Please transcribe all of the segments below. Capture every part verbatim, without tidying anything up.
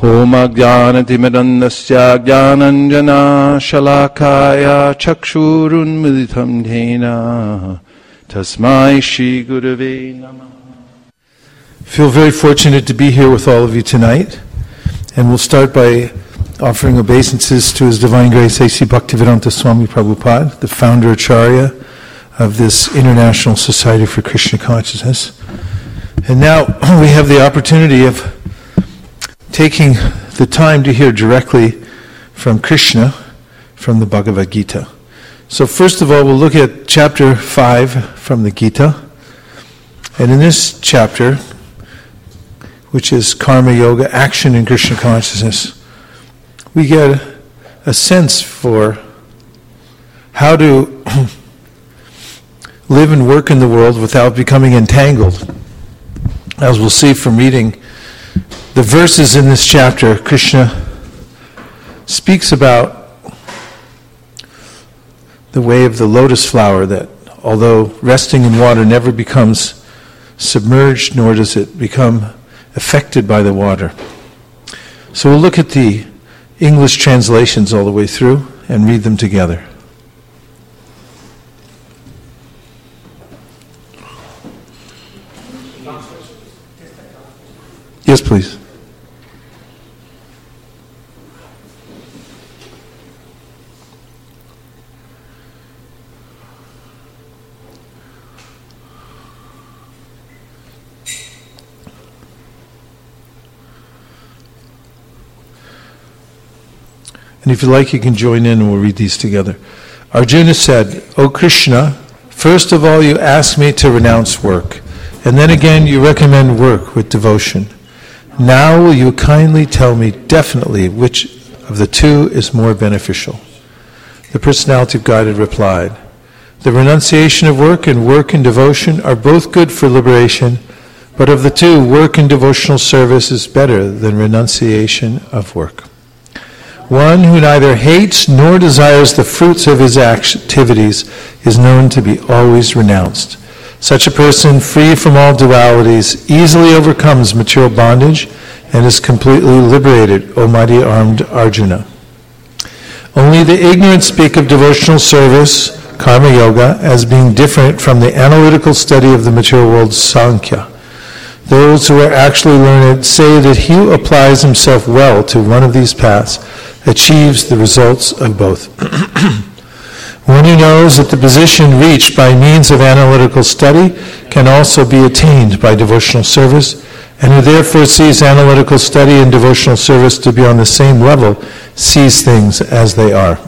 Om Ajnanatimidandasya Jnananjana Shalakaya Chakshurun Militam Dhena Tasmai Shri Gurave Namah. Feel very fortunate to be here with all of you tonight, and we'll start by offering obeisances to His Divine Grace A C Bhaktivedanta Swami Prabhupada, the founder Acharya of this International Society for Krishna Consciousness. And now we have the opportunity of taking the time to hear directly from Krishna from the Bhagavad Gita. So first of all, we'll look at chapter five from the Gita. And in this chapter, which is Karma Yoga, Action in Krishna Consciousness, we get a sense for how to live and work in the world without becoming entangled. As we'll see from reading the verses in this chapter, Krishna speaks about the way of the lotus flower that, although resting in water, never becomes submerged, nor does it become affected by the water. So we'll look at the English translations all the way through and read them together. Yes, please. And if you like, you can join in and we'll read these together. Arjuna said, O Krishna, first of all you ask me to renounce work, and then again you recommend work with devotion. Now will you kindly tell me definitely which of the two is more beneficial? The Personality of Godhead replied, the renunciation of work and work in devotion are both good for liberation, but of the two, work in devotional service is better than renunciation of work. One who neither hates nor desires the fruits of his activities is known to be always renounced. Such a person, free from all dualities, easily overcomes material bondage and is completely liberated, O mighty armed Arjuna. Only the ignorant speak of devotional service, karma yoga, as being different from the analytical study of the material world, Sankhya. Those who are actually learned say that he who applies himself well to one of these paths achieves the results of both. One who knows that the position reached by means of analytical study can also be attained by devotional service, and who therefore sees analytical study and devotional service to be on the same level, sees things as they are.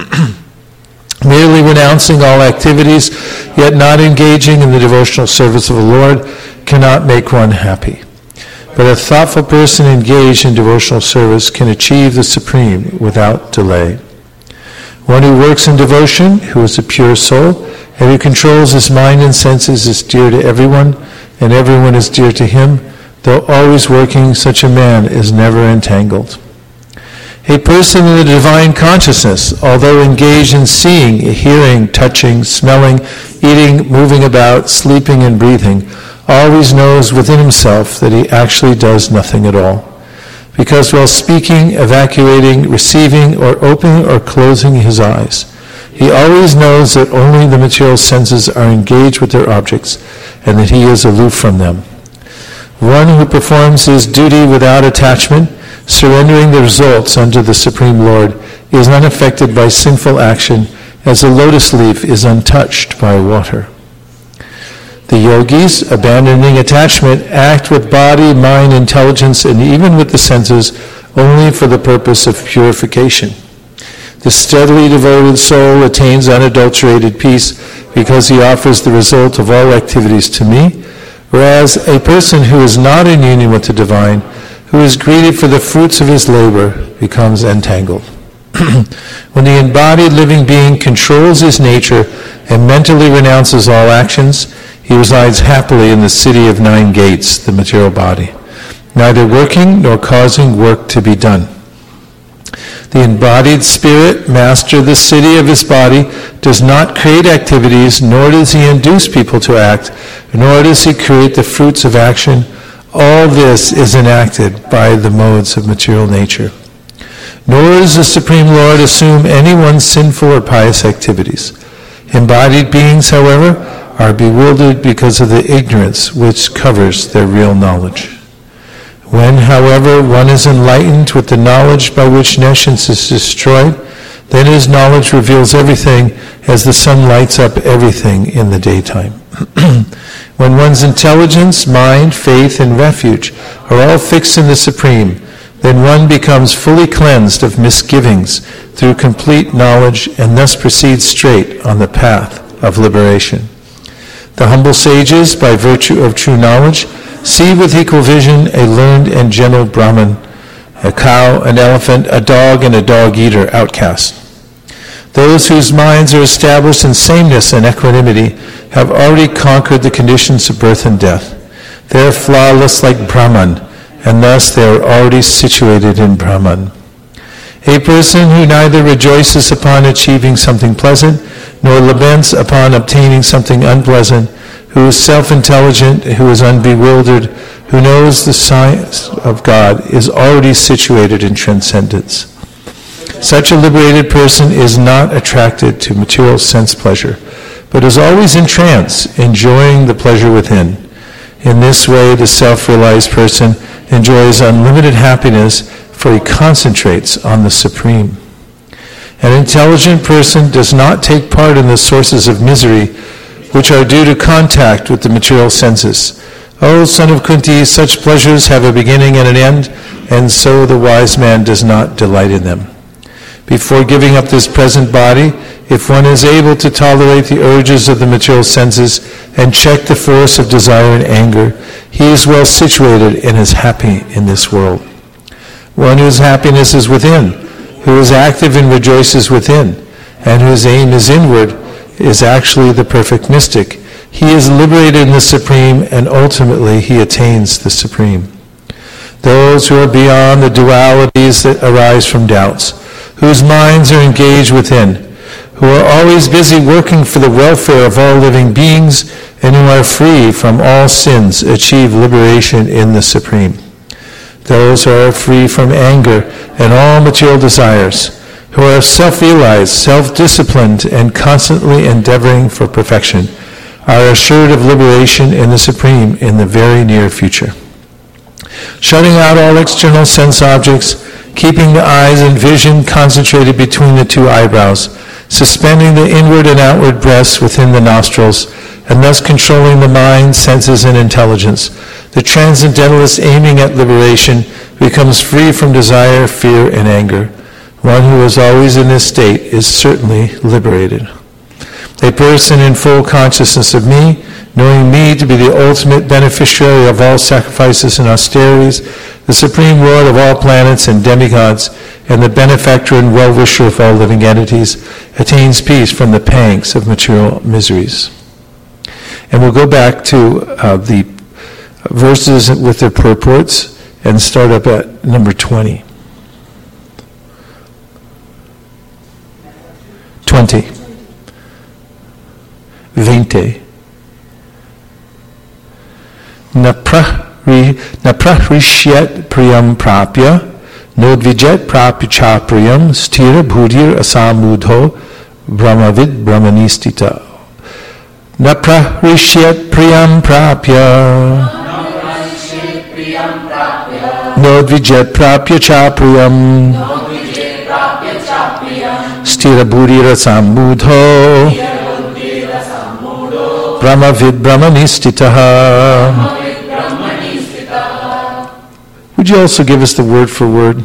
Merely renouncing all activities, yet not engaging in the devotional service of the Lord, cannot make one happy. But a thoughtful person engaged in devotional service can achieve the supreme without delay. One who works in devotion, who is a pure soul, and who controls his mind and senses is dear to everyone, and everyone is dear to him. Though always working, such a man is never entangled. A person in the divine consciousness, although engaged in seeing, hearing, touching, smelling, eating, moving about, sleeping, and breathing, always knows within himself that he actually does nothing at all. Because while speaking, evacuating, receiving, or opening or closing his eyes, he always knows that only the material senses are engaged with their objects and that he is aloof from them. One who performs his duty without attachment, surrendering the results unto the Supreme Lord, is unaffected by sinful action as a lotus leaf is untouched by water. The yogis, abandoning attachment, act with body, mind, intelligence, and even with the senses only for the purpose of purification. The steadily devoted soul attains unadulterated peace because he offers the result of all activities to me, whereas a person who is not in union with the divine, who is greedy for the fruits of his labor, becomes entangled. When the embodied living being controls his nature and mentally renounces all actions, he resides happily in the city of nine gates, the material body, neither working nor causing work to be done. The embodied spirit, master of the city of his body, does not create activities, nor does he induce people to act, nor does he create the fruits of action. All this is enacted by the modes of material nature. Nor does the Supreme Lord assume anyone's sinful or pious activities. Embodied beings, however, are bewildered because of the ignorance which covers their real knowledge. When, however, one is enlightened with the knowledge by which nescience is destroyed, then his knowledge reveals everything as the sun lights up everything in the daytime. When one's intelligence, mind, faith, and refuge are all fixed in the Supreme, then one becomes fully cleansed of misgivings through complete knowledge and thus proceeds straight on the path of liberation. The humble sages, by virtue of true knowledge, see with equal vision a learned and gentle Brahman, a cow, an elephant, a dog, and a dog-eater outcast. Those whose minds are established in sameness and equanimity have already conquered the conditions of birth and death. They are flawless like Brahman, and thus they are already situated in Brahman. A person who neither rejoices upon achieving something pleasant, nor laments upon obtaining something unpleasant, who is self-intelligent, who is unbewildered, who knows the science of God, is already situated in transcendence. Such a liberated person is not attracted to material sense pleasure, but is always in trance, enjoying the pleasure within. In this way, the self-realized person enjoys unlimited happiness, for he concentrates on the Supreme. An intelligent person does not take part in the sources of misery, which are due to contact with the material senses. O son of Kunti, such pleasures have a beginning and an end, and so the wise man does not delight in them. Before giving up this present body, if one is able to tolerate the urges of the material senses and check the force of desire and anger, he is well situated and is happy in this world. One whose happiness is within, who is active and rejoices within, and whose aim is inward, is actually the perfect mystic. He is liberated in the Supreme, and ultimately he attains the Supreme. Those who are beyond the dualities that arise from doubts, whose minds are engaged within, who are always busy working for the welfare of all living beings, and who are free from all sins, achieve liberation in the Supreme. Those who are free from anger and all material desires, who are self-realized, self-disciplined, and constantly endeavoring for perfection, are assured of liberation in the Supreme in the very near future. Shutting out all external sense objects, keeping the eyes and vision concentrated between the two eyebrows, suspending the inward and outward breaths within the nostrils, and thus controlling the mind, senses, and intelligence, the transcendentalist aiming at liberation becomes free from desire, fear, and anger. One who is always in this state is certainly liberated. A person in full consciousness of me, knowing me to be the ultimate beneficiary of all sacrifices and austerities, the Supreme Lord of all planets and demigods, and the benefactor and well-wisher of all living entities, attains peace from the pangs of material miseries. And we'll go back to uh, the verses with their purports and start up at number twenty. twenty. Veinte. Naprahrishiyat priyam prapya, nodvijet prapya cha priyam, stira bhudir asamudho, brahmavid brahmanistita. Naprahrishiyat priyam prapya, nodvijet prapya cha priyam, stira bhudir asamudho, Brahmavid Brahmanistitaha. Would you also give us the word for word?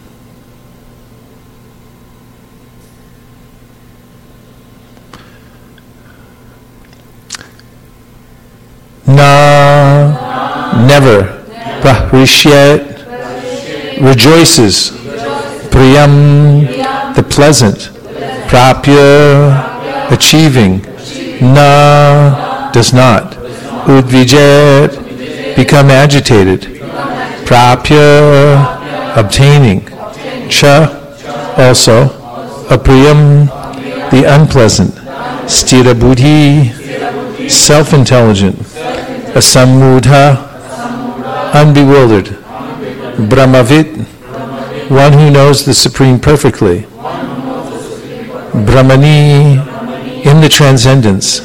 Na, never. Prahrishiyat, rejoices. Priyam, the pleasant. Prapya, achieving. Na, does not. Udvijet, become agitated. Prapya, obtaining. Cha, also. Apriyam, the unpleasant. Stira buddhi, self-intelligent. Asamudha, unbewildered. Brahmavit, one who knows the Supreme perfectly. Brahmani, in the transcendence.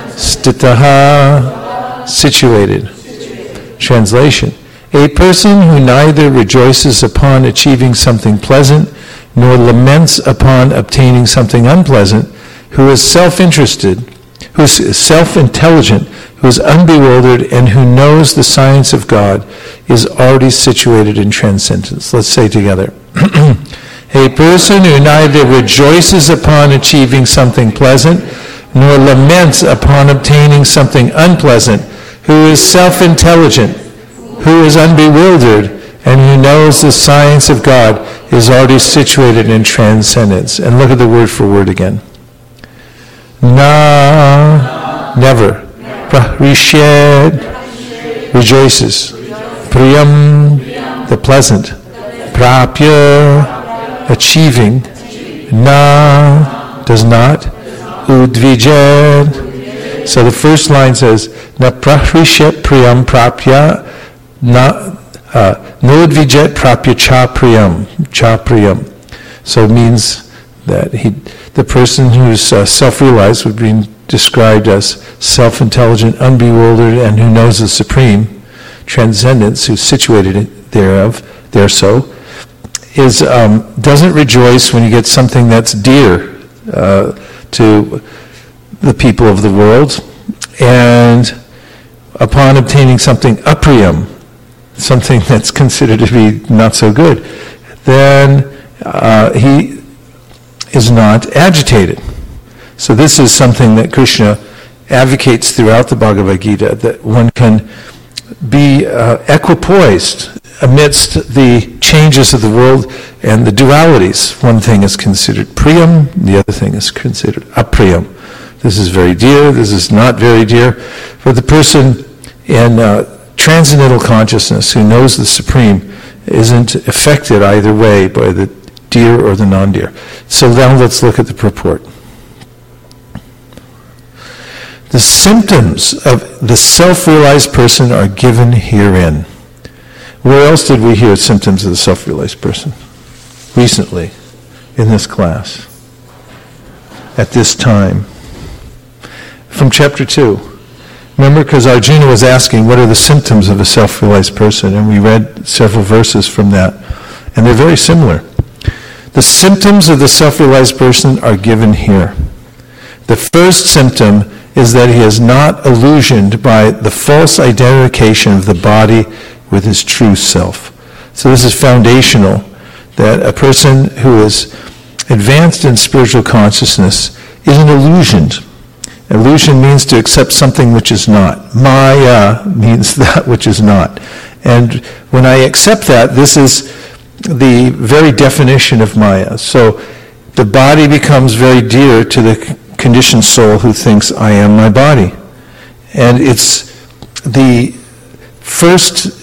Stitaha, situated. Translation: a person who neither rejoices upon achieving something pleasant nor laments upon obtaining something unpleasant, who is self-interested, who is self-intelligent, who is unbewildered, and who knows the science of God, is already situated in transcendence. Let's say together. A person who neither rejoices upon achieving something pleasant nor laments upon obtaining something unpleasant, who is self-intelligent, who is unbewildered, and who knows the science of God, is already situated in transcendence. And look at the word for word again. Na, never. Prahished, rejoices. Priyam, the pleasant. Prapya, achieving. Na, does not. Udvijed. So the first line says, Na prahishet priyam prapya, na uh, no udvijet prapya cha priyam, cha priyam. So it means that he, the person who's uh, self-realized would be described as self-intelligent, unbewildered, and who knows the supreme transcendence, who's situated thereof, there so, is um, doesn't rejoice when you get something that's dear uh, to the people of the world, and upon obtaining something apriyam, something that's considered to be not so good, then uh, he is not agitated. So this is something that Krishna advocates throughout the Bhagavad Gita, that one can be uh, equipoised amidst the changes of the world and the dualities. One thing is considered priyam, the other thing is considered apriyam. This is very dear, this is not very dear. But the person in uh, transcendental consciousness who knows the Supreme isn't affected either way by the dear or the non-dear. So now let's look at the purport. The symptoms of the self-realized person are given herein. Where else did we hear symptoms of the self-realized person? Recently, in this class, at this time. From chapter two. Remember, because Arjuna was asking, what are the symptoms of a self-realized person? And we read several verses from that. And they're very similar. The symptoms of the self-realized person are given here. The first symptom is that he is not illusioned by the false identification of the body with his true self. So this is foundational, that a person who is advanced in spiritual consciousness isn't illusioned. Illusion means to accept something which is not. Maya means that which is not. And when I accept that, this is the very definition of Maya. So the body becomes very dear to the conditioned soul who thinks, I am my body. And it's the first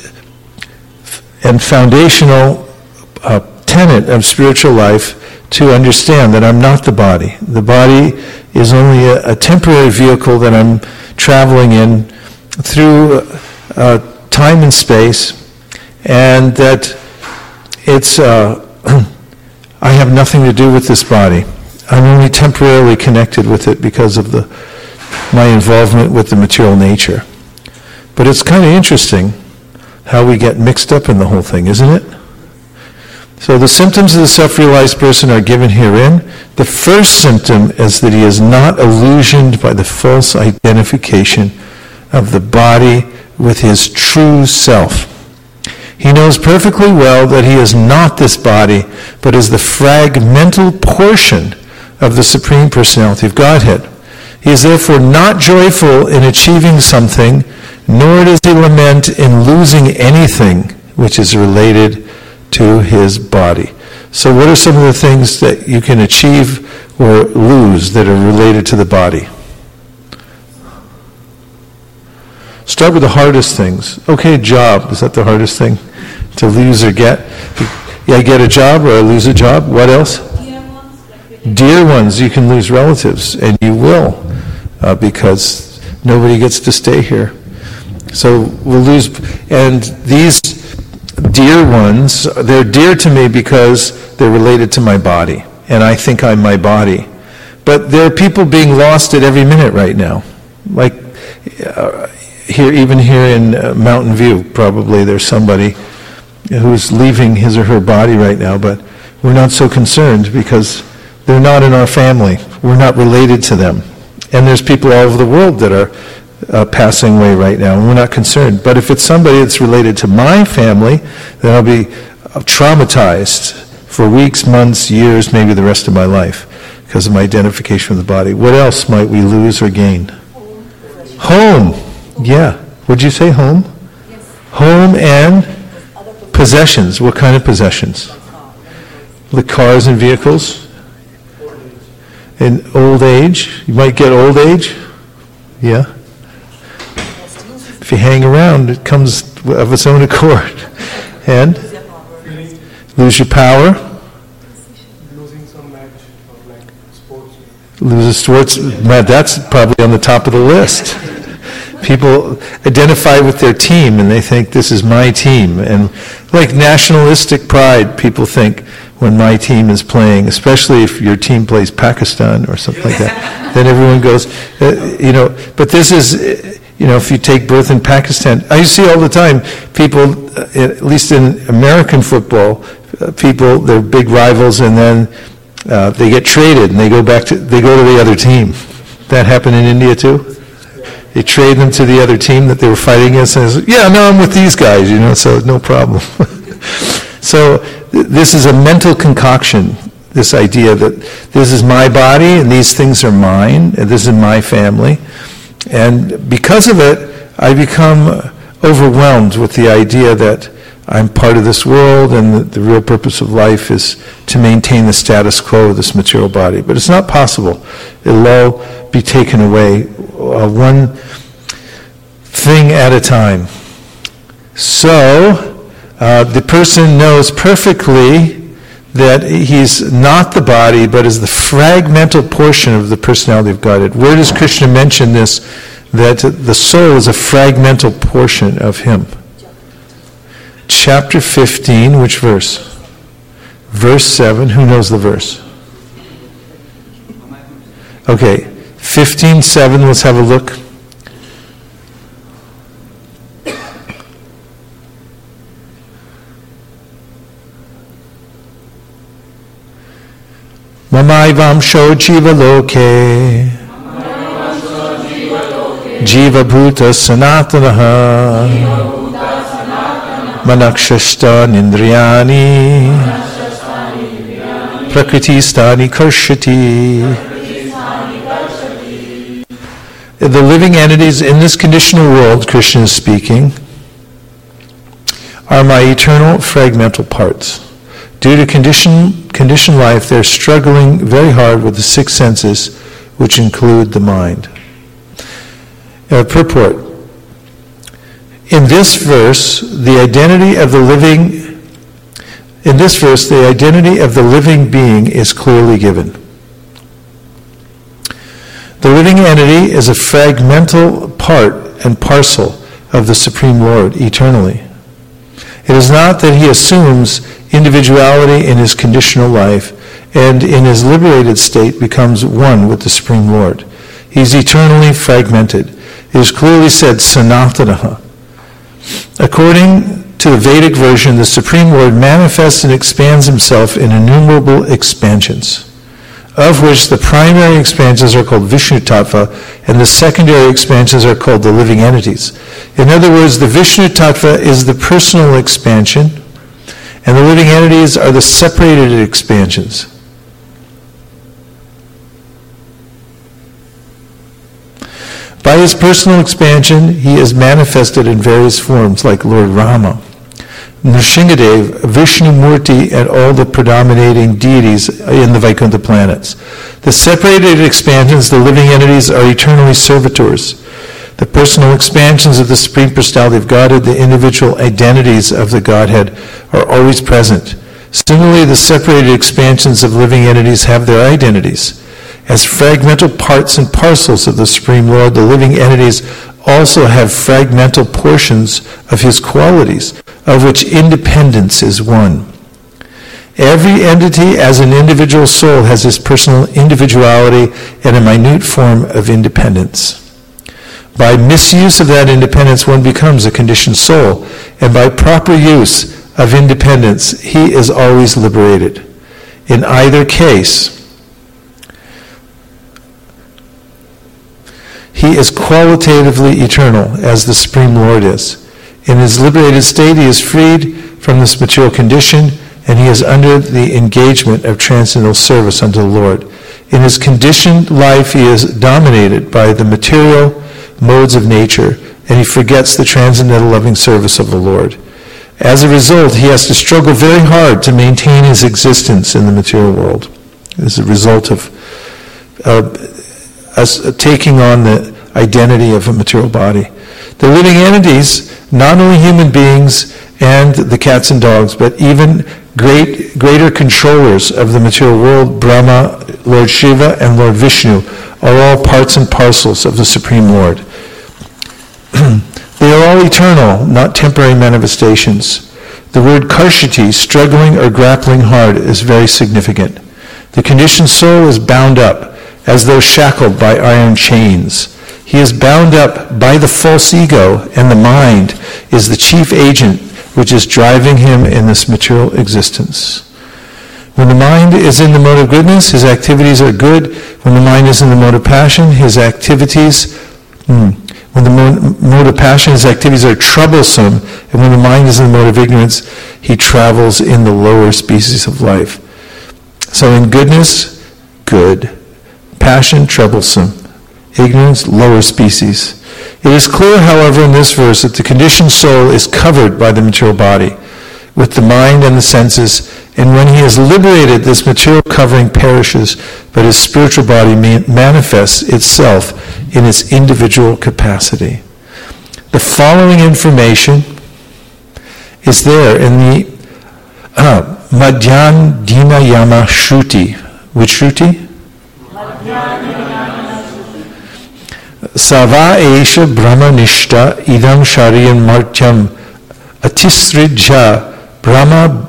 and foundational uh, tenet of spiritual life to understand that I'm not the body. The body is only a, a temporary vehicle that I'm traveling in through uh, time and space, and that it's uh, I have nothing to do with this body. I'm only temporarily connected with it because of the my involvement with the material nature. But it's kind of interesting how we get mixed up in the whole thing, isn't it? So the symptoms of the self-realized person are given herein. The first symptom is that he is not illusioned by the false identification of the body with his true self. He knows perfectly well that he is not this body, but is the fragmental portion of the Supreme Personality of Godhead. He is therefore not joyful in achieving something, nor does he lament in losing anything which is related to his body. So what are some of the things that you can achieve or lose that are related to the body? Start with the hardest things. Okay, job. Is that the hardest thing to lose or get? Yeah, get a job or lose a job. What else? Dear ones. Like Dear ones. You can lose relatives, and you will, uh, because nobody gets to stay here. So we'll lose, and these dear ones, they're dear to me because they're related to my body, and I think I'm my body. But there are people being lost at every minute right now. Like uh, here, even here in uh, Mountain View, probably there's somebody who's leaving his or her body right now, but we're not so concerned because they're not in our family. We're not related to them. And there's people all over the world that are uh, passing away right now, and we're not concerned. But if it's somebody that's related to my family, then I'll be traumatized for weeks, months, years, maybe the rest of my life because of my identification with the body. What else might we lose or gain? Home. Yeah. Would you say home? Yes. Home and possessions. What kind of possessions? The cars and vehicles. In old age. You might get old age. Yeah. If you hang around, it comes of its own accord. And lose your power. Losing some match of like sports. Lose a sports. That's probably on the top of the list. People identify with their team and they think this is my team. And like nationalistic pride, people think when my team is playing, especially if your team plays Pakistan or something like that, then everyone goes, uh, you know, but this is, you know, if you take birth in Pakistan, I see all the time people, uh, at least in American football, uh, people, they're big rivals and then uh, they get traded and they go back to, they go to the other team. That happened in India too? They trade them to the other team that they were fighting against, and says, yeah, no, I'm with these guys, you know, so no problem. So th- this is a mental concoction, this idea that this is my body, and these things are mine, and this is my family. And because of it, I become overwhelmed with the idea that I'm part of this world, and the, the real purpose of life is to maintain the status quo of this material body. But it's not possible. It'll all be taken away, uh, one thing at a time. So, uh, the person knows perfectly that he's not the body, but is the fragmental portion of the personality of Godhead. Where does Krishna mention this, that the soul is a fragmental portion of him? Chapter fifteen, which verse? Verse seven, who knows the verse? Okay, fifteen seven, let's have a look. Mamaivamsho jiva loke jiva bhuta sanatanaha manakshashta nindriyani prakriti-stani karshati. The living entities in this conditional world, Krishna is speaking, are my eternal fragmental parts. Due to condition, conditioned life, they're struggling very hard with the six senses, which include the mind. Uh, purport. In this verse, the identity of the living, in this verse, the identity of the living being is clearly given. The living entity is a fragmental part and parcel of the Supreme Lord eternally. It is not that he assumes individuality in his conditional life and in his liberated state becomes one with the Supreme Lord. He's eternally fragmented. It is clearly said, Sanatanaha. According to the Vedic version, the Supreme Lord manifests and expands himself in innumerable expansions, of which the primary expansions are called Vishnu Tattva, and the secondary expansions are called the living entities. In other words, the Vishnu Tattva is the personal expansion, and the living entities are the separated expansions. By his personal expansion, he is manifested in various forms, like Lord Rama, Nrsingadev, Vishnu Murti, and all the predominating deities in the Vaikuntha planets. The separated expansions, the living entities, are eternally servitors. The personal expansions of the Supreme Personality of Godhead, the individual identities of the Godhead, are always present. Similarly, the separated expansions of living entities have their identities. As fragmental parts and parcels of the Supreme Lord, the living entities also have fragmental portions of his qualities, of which independence is one. Every entity as an individual soul has its personal individuality and a minute form of independence. By misuse of that independence, one becomes a conditioned soul, and by proper use of independence, he is always liberated. In either case, he is qualitatively eternal, as the Supreme Lord is. In his liberated state, he is freed from this material condition, and he is under the engagement of transcendental service unto the Lord. In his conditioned life, he is dominated by the material modes of nature, and he forgets the transcendental loving service of the Lord. As a result, he has to struggle very hard to maintain his existence in the material world. As a result of uh, us taking on the identity of a material body. The living entities, not only human beings and the cats and dogs, but even great, greater controllers of the material world, Brahma, Lord Shiva, and Lord Vishnu, are all parts and parcels of the Supreme Lord. They are all eternal, not temporary manifestations. The word karshati, struggling or grappling hard, is very significant. The conditioned soul is bound up, as though shackled by iron chains. He is bound up by the false ego, and the mind is the chief agent which is driving him in this material existence. When the mind is in the mode of goodness, his activities are good. When the mind is in the mode of passion, his activities, hmm, when the mode of passion, his activities are troublesome. And when the mind is in the mode of ignorance, he travels in the lower species of life. So in goodness, good. Passion, troublesome. Ignorance, lower species. It is clear, however, in this verse that the conditioned soul is covered by the material body, with the mind and the senses, and when he is liberated, this material covering perishes, but his spiritual body manifests itself in its individual capacity. The following information is there in the uh, Madhyan Dina Yama Shruti. Which Shruti? Sava Esha Brahma Nishta Idam Shariyan Martyam Atisridja Brahma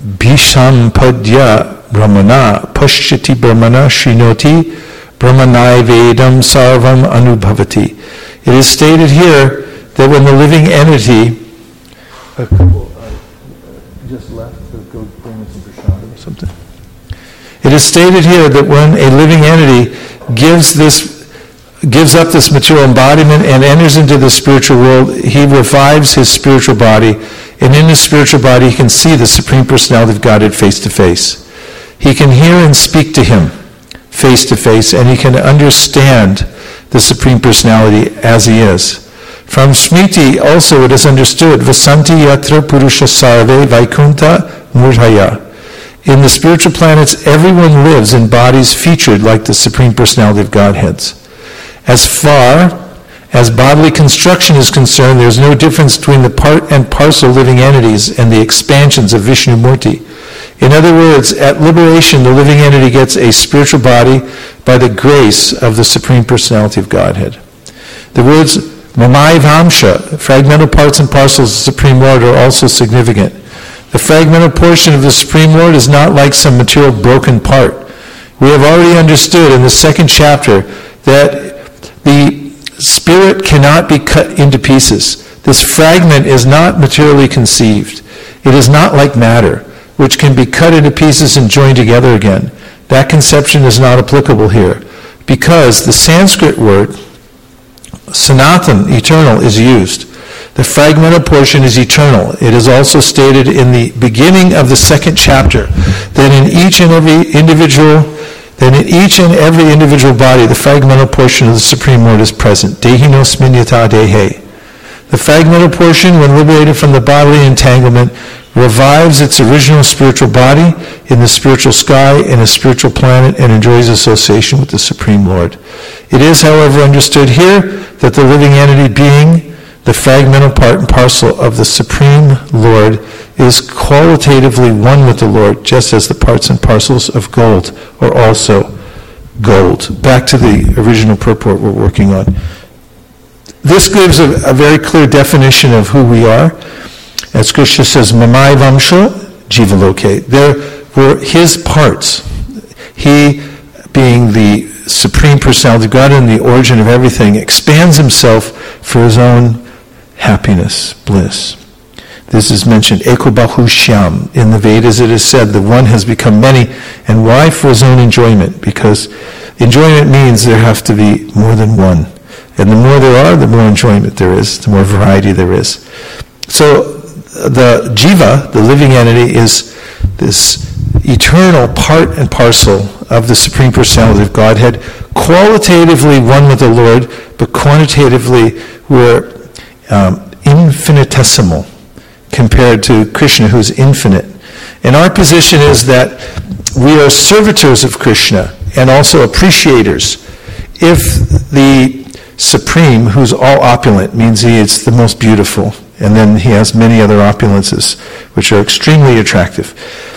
Bhishampadya Brahmana Pashyati Brahmana Srinoti Brahmanai Vedam Sarvam Anubhavati. It is stated here that when the living entity a couple uh, just left to go bring us some prashadam or something. It is stated here that when a living entity gives this gives up this material embodiment and enters into the spiritual world, he revives his spiritual body, and in his spiritual body he can see the Supreme Personality of Godhead face to face. He can hear and speak to him face to face, and he can understand the Supreme Personality as he is. From Smriti also it is understood, Vasanti yatra purusha sarve vaikunta murhaya. In the spiritual planets, everyone lives in bodies featured like the Supreme Personality of Godheads. As far as bodily construction is concerned, there is no difference between the part and parcel living entities and the expansions of Vishnu Murti. In other words, at liberation, the living entity gets a spiritual body by the grace of the Supreme Personality of Godhead. The words Mamai Vamsha, fragmental parts and parcels of the Supreme Lord, are also significant. The fragmental portion of the Supreme Lord is not like some material broken part. We have already understood in the second chapter that the spirit cannot be cut into pieces. This fragment is not materially conceived. It is not like matter, which can be cut into pieces and joined together again. That conception is not applicable here, because the Sanskrit word, sanatan, eternal, is used. The fragmental portion is eternal. It is also stated in the beginning of the second chapter that in each and every individual Then in each and every individual body, the fragmental portion of the Supreme Lord is present. Dehinosmin yata dehe. The fragmental portion, when liberated from the bodily entanglement, revives its original spiritual body in the spiritual sky, in a spiritual planet, and enjoys association with the Supreme Lord. It is, however, understood here that the living entity, being the fragmental part and parcel of the Supreme Lord, is qualitatively one with the Lord, just as the parts and parcels of gold are also gold. Back to the original purport we're working on. this gives a, a very clear definition of who we are. As Krishna says, Mamai Vamsha Jivaloke. There were his parts. He, being the Supreme Personality of God and the origin of everything, expands himself for his own happiness, bliss. This is mentioned, Eko Bahu Shyam. In the Vedas it is said, the one has become many. And why? For his own enjoyment. Because enjoyment means there have to be more than one. And the more there are, the more enjoyment there is, the more variety there is. So the jiva, the living entity, is this eternal part and parcel of the Supreme Personality of Godhead, qualitatively one with the Lord, but quantitatively we're um, infinitesimal compared to Krishna, who's infinite. And our position is that we are servitors of Krishna and also appreciators. If the Supreme, who's all opulent, means he is the most beautiful, and then he has many other opulences, which are extremely attractive,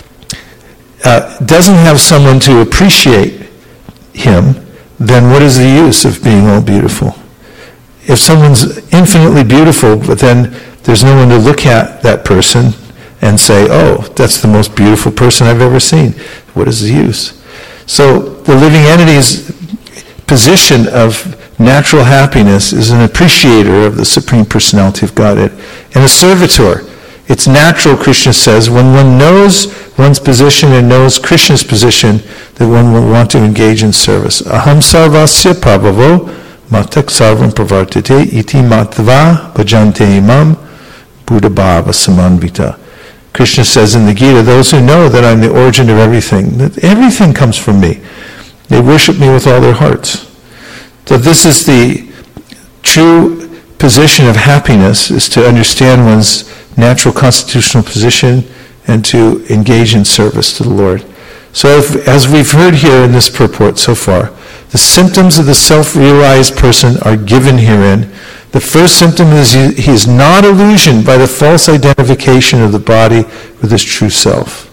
uh, doesn't have someone to appreciate him, then what is the use of being all beautiful? If someone's infinitely beautiful, but then there's no one to look at that person and say, oh, that's the most beautiful person I've ever seen, what is the use? So the living entity's position of natural happiness is an appreciator of the Supreme Personality of Godhead and a servitor. It's natural, Krishna says, when one knows one's position and knows Krishna's position, that one will want to engage in service. Aham sarvasya prabhavo matak sarvam pravartate iti matva bhajante imam buddhabhava samanvita. Krishna says in the Gita, those who know that I'm the origin of everything, that everything comes from me, they worship me with all their hearts. So this is the true position of happiness, is to understand one's natural constitutional position and to engage in service to the Lord. So if, as we've heard here in this purport so far, the symptoms of the self-realized person are given herein. The first symptom is he, he is not illusioned by the false identification of the body with his true self.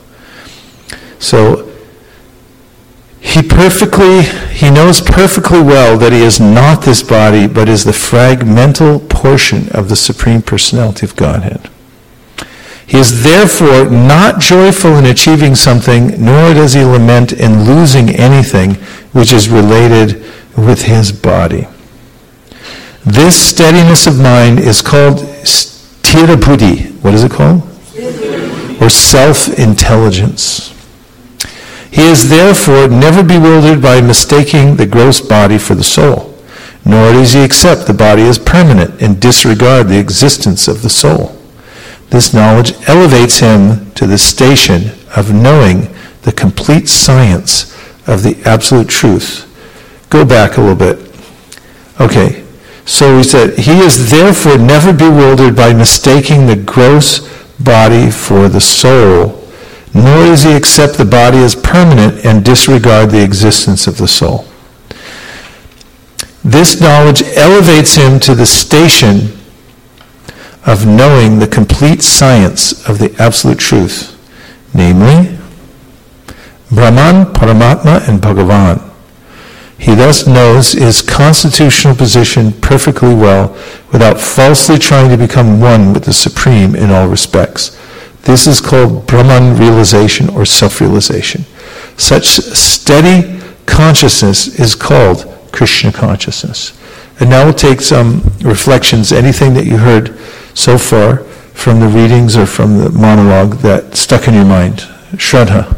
So he perfectly, he knows perfectly well that he is not this body, but is the fragmental portion of the Supreme Personality of Godhead. He is therefore not joyful in achieving something, nor does he lament in losing anything which is related with his body. This steadiness of mind is called sthira buddhi. What is it called? Or self-intelligence. He is therefore never bewildered by mistaking the gross body for the soul, nor does he accept the body as permanent and disregard the existence of the soul. This knowledge elevates him to the station of knowing the complete science of the absolute truth. Go back a little bit. Okay, so we said, he is therefore never bewildered by mistaking the gross body for the soul, nor does he accept the body as permanent and disregard the existence of the soul. This knowledge elevates him to the station of knowing the complete science of the absolute truth, namely, Brahman, Paramatma, and Bhagavan. He thus knows his constitutional position perfectly well without falsely trying to become one with the Supreme in all respects. This is called Brahman realization or self-realization. Such steady consciousness is called Krishna consciousness. And now we'll take some reflections, anything that you heard so far from the readings or from the monologue that stuck in your mind. Shraddha.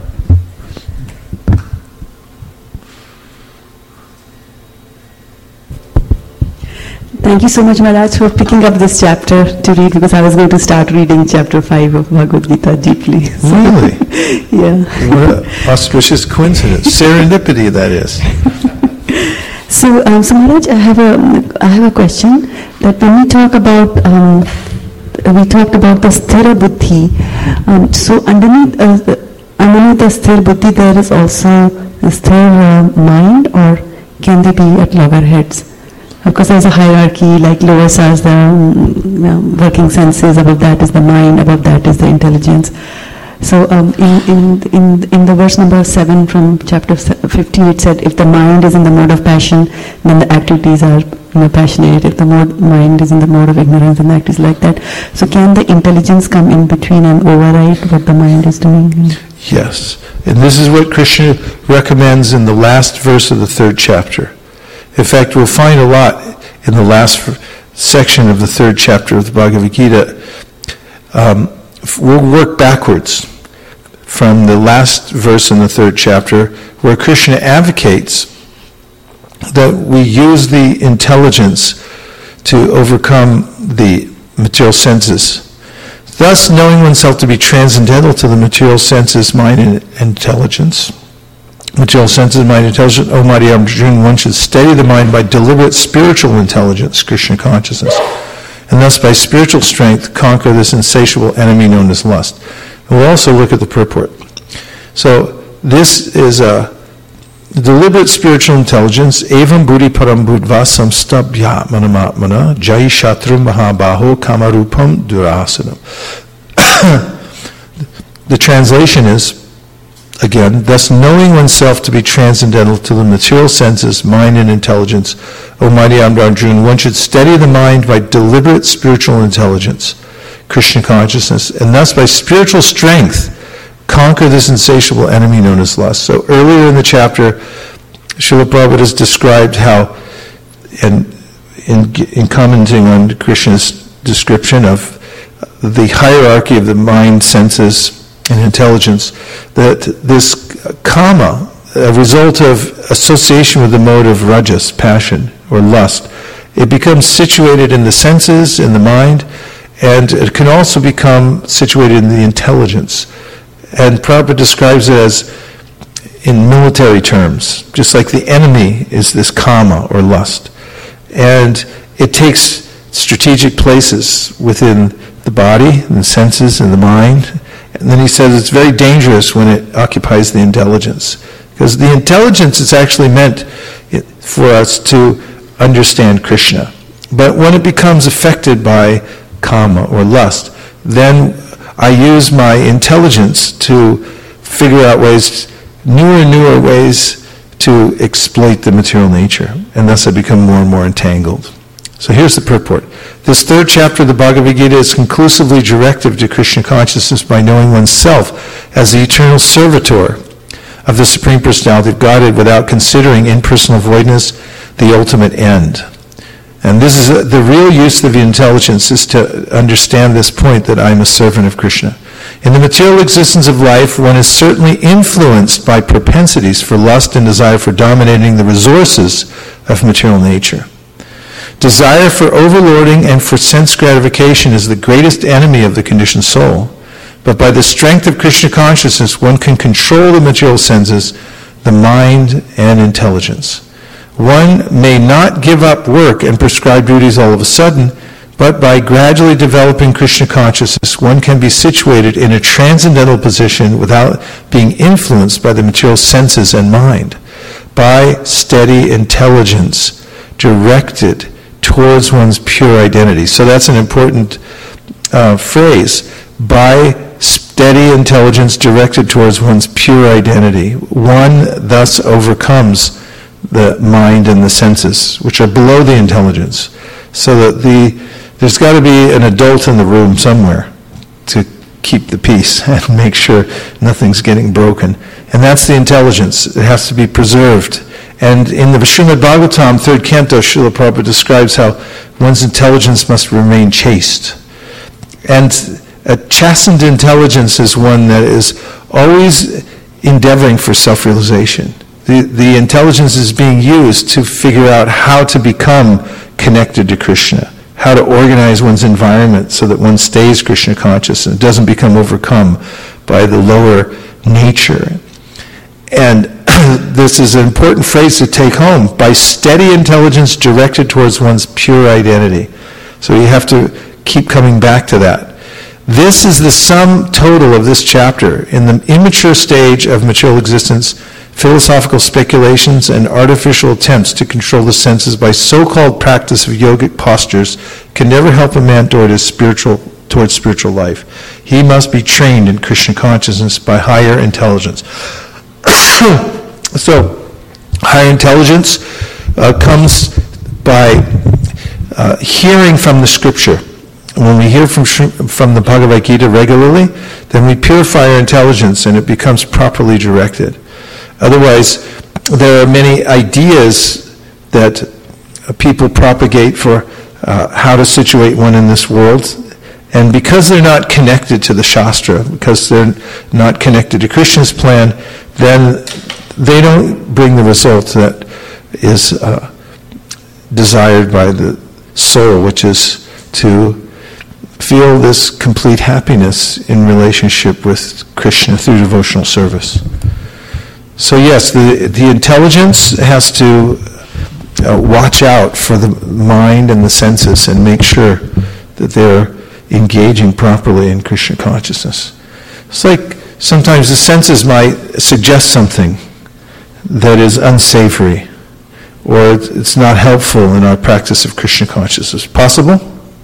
Thank you so much, Maharaj, for picking up this chapter to read, because I was going to start reading chapter five of Bhagavad Gita deeply. So, really? Yeah. What an auspicious coincidence. Serendipity, that is. So, um, so Maharaj, I have a, I have a question, that when we talk about, um, we talked about the sthira buddhi. Um, so underneath, uh, underneath the sthira buddhi, there is also a sthira uh, mind, or can they be at loggerheads? Of course, there's a hierarchy, like lowest are the um, working senses, above that is the mind, above that is the intelligence. So um, in, in, in, in the verse number seven from chapter fifty, it said, if the mind is in the mode of passion, then the activities are you know, passionate. If the mode, mind is in the mode of ignorance, then the act is like that. So can the intelligence come in between and override what the mind is doing? Yes. And this is what Krishna recommends in the last verse of the third chapter. In fact, we'll find a lot in the last section of the third chapter of the Bhagavad Gita. Um, we'll work backwards from the last verse in the third chapter, where Krishna advocates that we use the intelligence to overcome the material senses. Thus, knowing oneself to be transcendental to the material senses, mind, and intelligence. Material senses, mind, intelligence. O mighty Arjuna, one should steady the mind by deliberate spiritual intelligence, Krishna consciousness, and thus by spiritual strength conquer this insatiable enemy known as lust. And we'll also look at the purport. So this is a deliberate spiritual intelligence. Evam buddhi param buddva samstabhya manamatmana jai shatrum mahabaho kamarupam durasanam. The translation is, again, thus knowing oneself to be transcendental to the material senses, mind, and intelligence, O mighty Arjuna, one should steady the mind by deliberate spiritual intelligence, Krishna consciousness, and thus by spiritual strength conquer this insatiable enemy known as lust. So earlier in the chapter, Srila Prabhupada has described how, and in, in commenting on Krishna's description of the hierarchy of the mind, senses, and intelligence, that this kama, a result of association with the mode of rajas, passion, or lust, it becomes situated in the senses, in the mind, and it can also become situated in the intelligence. And Prabhupada describes it as, in military terms, just like the enemy is this kama, or lust. And it takes strategic places within the body, and the senses, and the mind. And then he says it's very dangerous when it occupies the intelligence. Because the intelligence is actually meant for us to understand Krishna. But when it becomes affected by kama or lust, then I use my intelligence to figure out ways, newer and newer ways to exploit the material nature. And thus I become more and more entangled. So here's the purport. This third chapter of the Bhagavad Gita is conclusively directive to Krishna consciousness by knowing oneself as the eternal servitor of the Supreme Personality of Godhead without considering impersonal voidness the ultimate end. And this is a, the real use of the intelligence is to understand this point that I'm a servant of Krishna. In the material existence of life, one is certainly influenced by propensities for lust and desire for dominating the resources of material nature. Desire for overlording and for sense gratification is the greatest enemy of the conditioned soul. But by the strength of Krishna consciousness, one can control the material senses, the mind, and intelligence. One may not give up work and prescribed duties all of a sudden, but by gradually developing Krishna consciousness, one can be situated in a transcendental position without being influenced by the material senses and mind. By steady intelligence directed towards one's pure identity. So that's an important uh, phrase. By steady intelligence directed towards one's pure identity, one thus overcomes the mind and the senses, which are below the intelligence. So that the there's got to be an adult in the room somewhere to keep the peace and make sure nothing's getting broken. And that's the intelligence. It has to be preserved. And in the Srimad Bhagavatam, third canto, Srila Prabhupada describes how one's intelligence must remain chaste. And a chastened intelligence is one that is always endeavoring for self-realization. The, the intelligence is being used to figure out how to become connected to Krishna, how to organize one's environment so that one stays Krishna conscious and doesn't become overcome by the lower nature. And this is an important phrase to take home. By steady intelligence directed towards one's pure identity. So you have to keep coming back to that. This is the sum total of this chapter. In the immature stage of material existence, philosophical speculations and artificial attempts to control the senses by so-called practice of yogic postures can never help a man toward his spiritual towards spiritual life. He must be trained in Krishna consciousness by higher intelligence. So, higher intelligence uh, comes by uh, hearing from the scripture. When we hear from from the Bhagavad Gita regularly, then we purify our intelligence and it becomes properly directed. Otherwise, there are many ideas that people propagate for uh, how to situate one in this world. And because they're not connected to the Shastra, because they're not connected to Krishna's plan, then they don't bring the result that is uh, desired by the soul, which is to feel this complete happiness in relationship with Krishna through devotional service. So yes, the, the intelligence has to uh, watch out for the mind and the senses and make sure that they're engaging properly in Krishna consciousness. It's like sometimes the senses might suggest something that is unsavory or it's not helpful in our practice of Krishna consciousness. Possible?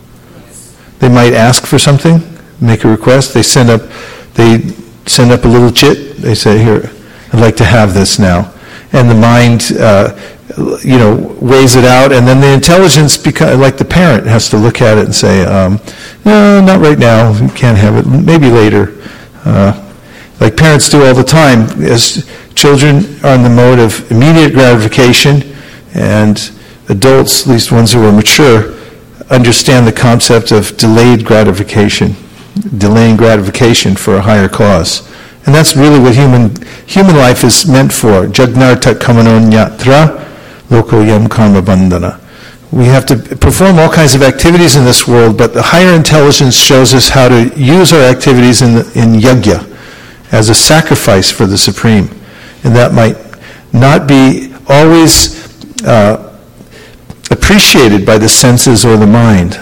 They might ask for something, make a request. They send up, they send up a little chit. They say, "Here, I'd like to have this now," and the mind, uh, you know, weighs it out, and then the intelligence, beca- like the parent, has to look at it and say, um, "No, not right now. You can't have it. Maybe later." Uh, like parents do all the time, as children are in the mode of immediate gratification, and adults, at least ones who are mature, understand the concept of delayed gratification, delaying gratification for a higher cause. And that's really what human human life is meant for. Jagnarta kamanonyatra lokoyam karma bandhana. We have to perform all kinds of activities in this world, but the higher intelligence shows us how to use our activities in, the, in yajna as a sacrifice for the Supreme. And that might not be always uh, appreciated by the senses or the mind,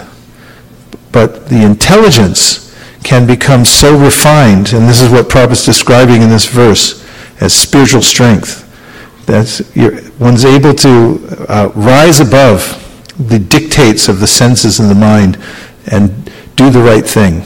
but the intelligence can become so refined, and this is what Prabhupada is describing in this verse as spiritual strength, that one's able to uh, rise above the dictates of the senses and the mind and do the right thing.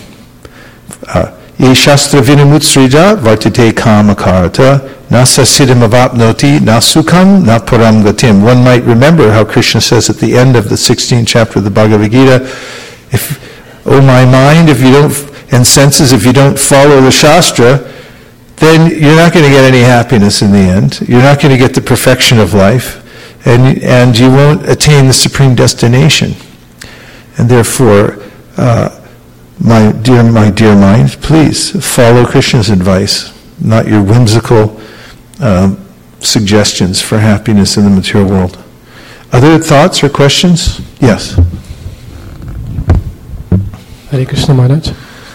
Ye shastra vinamutsrija vartate kama karata na sasidam avapnoti na sukham na param gatim. One might remember how Krishna says at the end of the sixteenth chapter of the Bhagavad Gita, if, oh my mind, if you don't, and senses, if you don't follow the Shastra, then you're not going to get any happiness in the end. You're not going to get the perfection of life, and and you won't attain the supreme destination. And therefore, uh, my dear, my dear mind, please follow Krishna's advice, not your whimsical uh, suggestions for happiness in the material world. Other thoughts or questions? Yes. Hare Krishna Maharaj.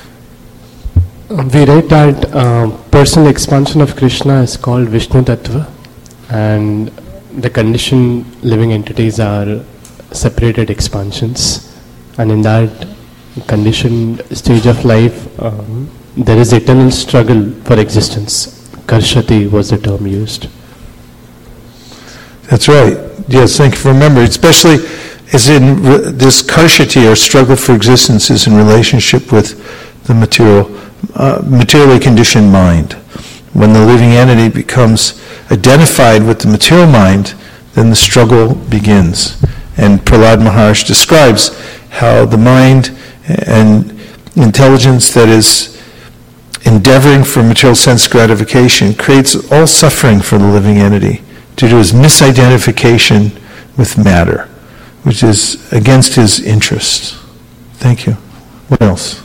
We read that uh, personal expansion of Krishna is called Vishnu Tattva, and the conditioned living entities are separated expansions, and in that conditioned stage of life um, there is eternal struggle for existence. Karshati was the term used. That's right. Yes, thank you for remembering. Especially as in re- this karshati, or struggle for existence, is in relationship with the material Uh, materially conditioned mind. When the living entity becomes identified with the material mind, then the struggle begins. And Prahlad Maharaj describes how the mind and intelligence that is endeavoring for material sense gratification creates all suffering for the living entity due to his misidentification with matter, which is against his interests. Thank you. What else?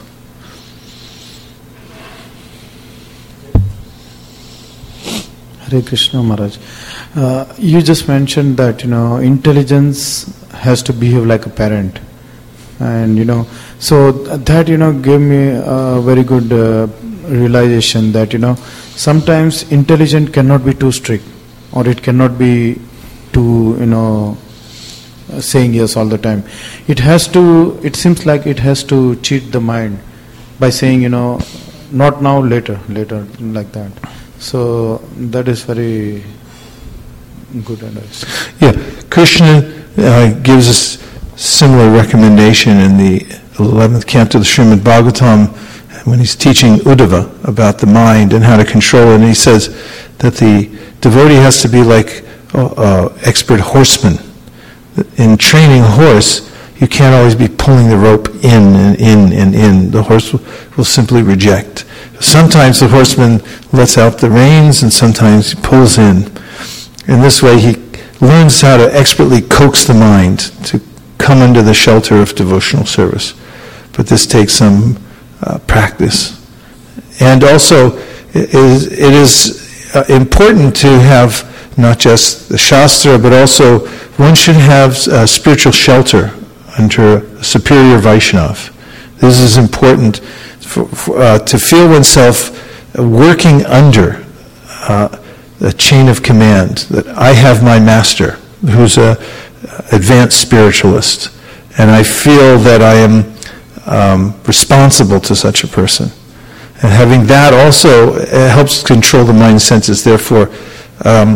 Hare Krishna Maharaj. Uh, you just mentioned that, you know, intelligence has to behave like a parent. And, you know, so that, you know, gave me a very good uh, realization that, you know, sometimes intelligence cannot be too strict, or it cannot be too, you know, saying yes all the time. It has to, it seems like it has to cheat the mind by saying, you know, not now, later, later, like that. So that is very good advice. Yeah, Krishna uh, gives us similar recommendation in the eleventh canto of the Srimad Bhagavatam when he's teaching Uddhava about the mind and how to control it. And he says that the devotee has to be like an uh, expert horseman. In training a horse, you can't always be pulling the rope in and in and in. The horse will, will simply reject. Sometimes the horseman lets out the reins and sometimes he pulls in. In this way, he learns how to expertly coax the mind to come under the shelter of devotional service. But this takes some uh, practice. And also, it is, it is uh, important to have not just the Shastra, but also one should have uh, spiritual shelter under a superior Vaishnav. This is important for, for, uh, to feel oneself working under uh, the chain of command, that I have my master, who's an advanced spiritualist, and I feel that I am um, responsible to such a person. And having that also uh, helps control the mind and senses. Therefore, um,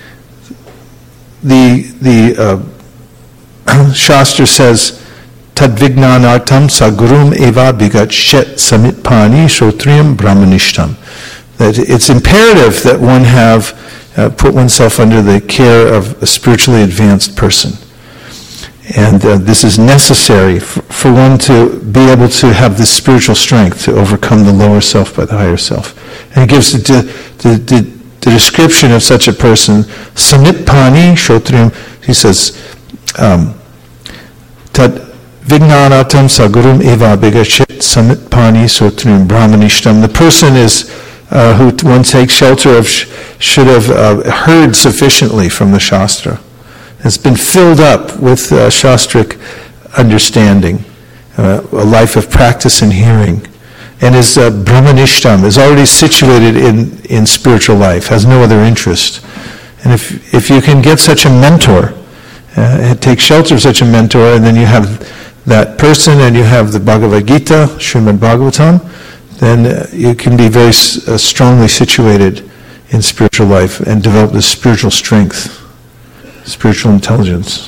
the the uh, Shastra says, Tadvignanartam sagurum eva bigatshet samitpani shotriyam brahmanishtam. That it's imperative that one have uh, put oneself under the care of a spiritually advanced person. And uh, this is necessary for, for one to be able to have this spiritual strength to overcome the lower self by the higher self. And it gives the, the, the, the description of such a person, samitpani shotriyam. He says, um, Tad Vignanatam sagurum eva bigachet samitpani sotrim brahmanishtam. The person is uh, who one takes shelter of sh- should have uh, heard sufficiently from the Shastra. Has been filled up with uh, Shastric understanding, uh, a life of practice and hearing, and is uh, brahmanishtam, is already situated in, in spiritual life, has no other interest. And if if you can get such a mentor, uh, take shelter of such a mentor, and then you have that person, and you have the Bhagavad Gita, Srimad Bhagavatam, then uh, you can be very uh, strongly situated in spiritual life and develop this spiritual strength, spiritual intelligence.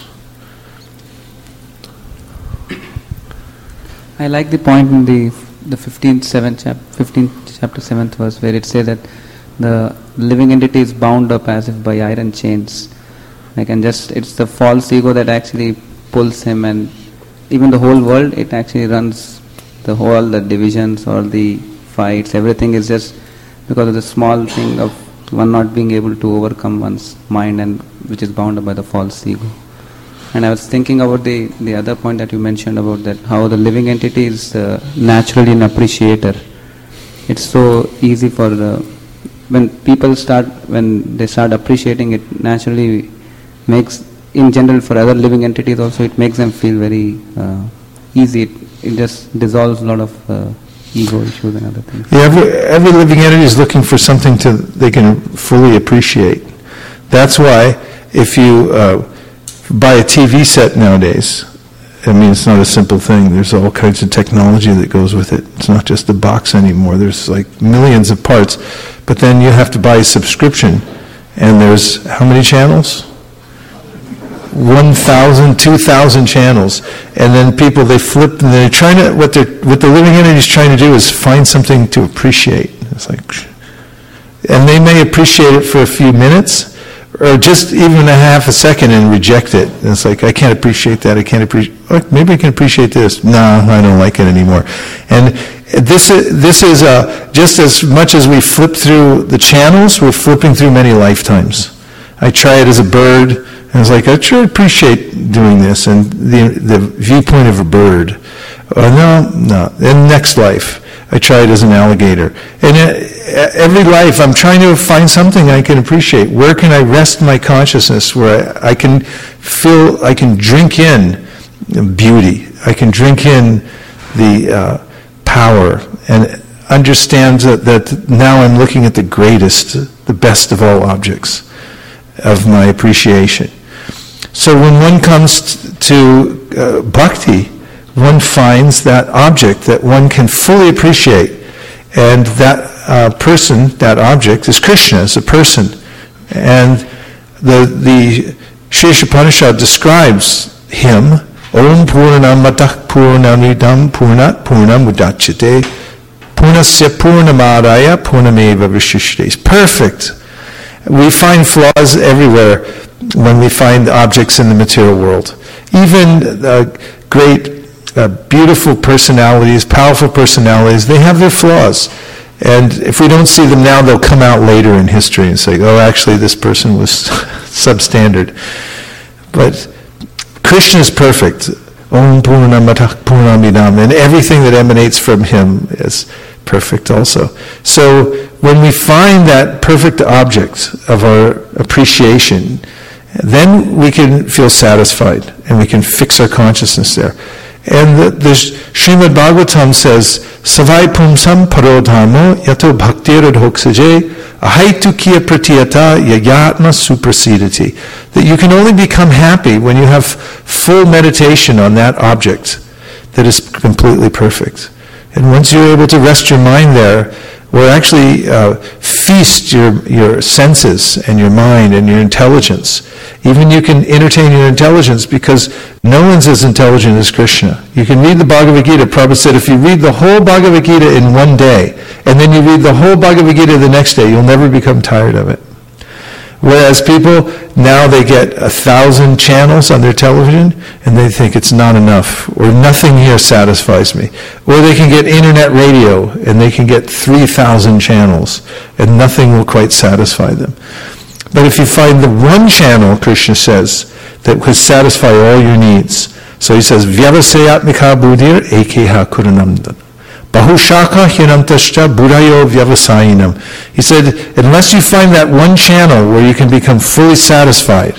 I like the point in the the fifteenth seventh chap fifteenth chapter seventh verse where it says that the living entity is bound up as if by iron chains. Like, and just it's the false ego that actually pulls him, and even the whole world, it actually runs the whole, the divisions or the fights, everything is just because of the small thing of one not being able to overcome one's mind, and which is bound up by the false ego. And I was thinking about the, the other point that you mentioned about that, how the living entity is uh, naturally an appreciator. It's so easy for the, when people start, when they start appreciating it, naturally makes, in general for other living entities also, it makes them feel very uh, easy. It, it just dissolves a lot of uh, ego issues and other things. Yeah, every, every living entity is looking for something to they can fully appreciate. That's why if you uh, buy a T V set nowadays, I mean, it's not a simple thing. There's all kinds of technology that goes with it. It's not just a box anymore. There's like millions of parts. But then you have to buy a subscription, and there's how many channels? one thousand, two thousand channels, and then people, they flip, and they're trying to, what they're, what the living entity is trying to do is find something to appreciate. It's like, and they may appreciate it for a few minutes, or just even a half a second and reject it. And it's like, I can't appreciate that, I can't appreciate, oh, maybe I can appreciate this. No, I don't like it anymore. And this is, this is uh, just as much as we flip through the channels, we're flipping through many lifetimes. I try it as a bird, and it's like, I sure appreciate doing this, and the the viewpoint of a bird. Uh, no, no. In next life, I try it as an alligator. And every life, I'm trying to find something I can appreciate. Where can I rest my consciousness, where I, I can feel, I can drink in beauty. I can drink in the uh, power, and understand that, that now I'm looking at the greatest, the best of all objects of my appreciation. So when one comes to uh, bhakti, one finds that object that one can fully appreciate, and that uh, person, that object, is Krishna, is a person. And the the Shri Upanishad describes him Om Purnamata Purnamidam Purnat Purnamudachyate Purnasya Purnamadaya Purnameva Vishishte. It's perfect. We find flaws everywhere when we find objects in the material world. Even uh, great, uh, beautiful personalities, powerful personalities, they have their flaws. And if we don't see them now, they'll come out later in history and say, oh, actually, this person was substandard. But Krishna is perfect. Om Purnamata Purnamidam. And everything that emanates from him is perfect also. So when we find that perfect object of our appreciation, then we can feel satisfied and we can fix our consciousness there. And the, the Srimad Bhagavatam says, Savai pumsam parodhamo yato bhaktiradhoksaje ahaitukiya pratiyata yayatma suprasidati. That you can only become happy when you have full meditation on that object that is completely perfect. And once you're able to rest your mind there, or actually uh, feast your, your senses and your mind and your intelligence. Even you can entertain your intelligence because no one's as intelligent as Krishna. You can read the Bhagavad Gita. Prabhupada said if you read the whole Bhagavad Gita in one day, and then you read the whole Bhagavad Gita the next day, you'll never become tired of it. Whereas people, now they get a thousand channels on their television, and they think it's not enough, or nothing here satisfies me. Or they can get internet radio, and they can get three thousand channels, and nothing will quite satisfy them. But if you find the one channel, Krishna says, that will satisfy all your needs. So he says, Vyavasayatmika buddhir ekeha kuranamdan. Bahushaka hinantascha buddhayo vyavasayinam. He said, unless you find that one channel where you can become fully satisfied,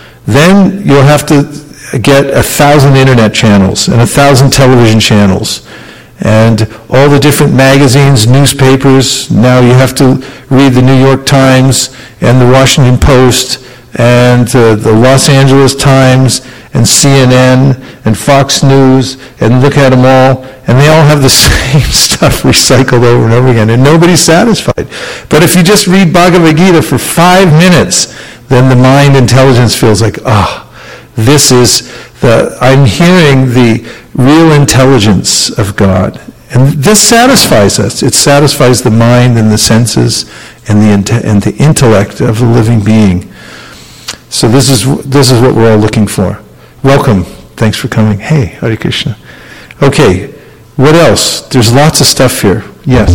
then you'll have to get a thousand internet channels and a thousand television channels and all the different magazines, newspapers. Now you have to read the New York Times and the Washington Post and uh, the Los Angeles Times and C N N and Fox News and look at them all, and they all have the same stuff recycled over and over again, and nobody's satisfied. But if you just read Bhagavad Gita for five minutes, then the mind intelligence feels like, ah, oh, this is the, I'm hearing the real intelligence of God. And this satisfies us. It satisfies the mind and the senses and the, and the intellect of a living being. So this is this is what we're all looking for. Welcome. Thanks for coming. Hey, Hare Krishna. Okay, what else? There's lots of stuff here. Yes?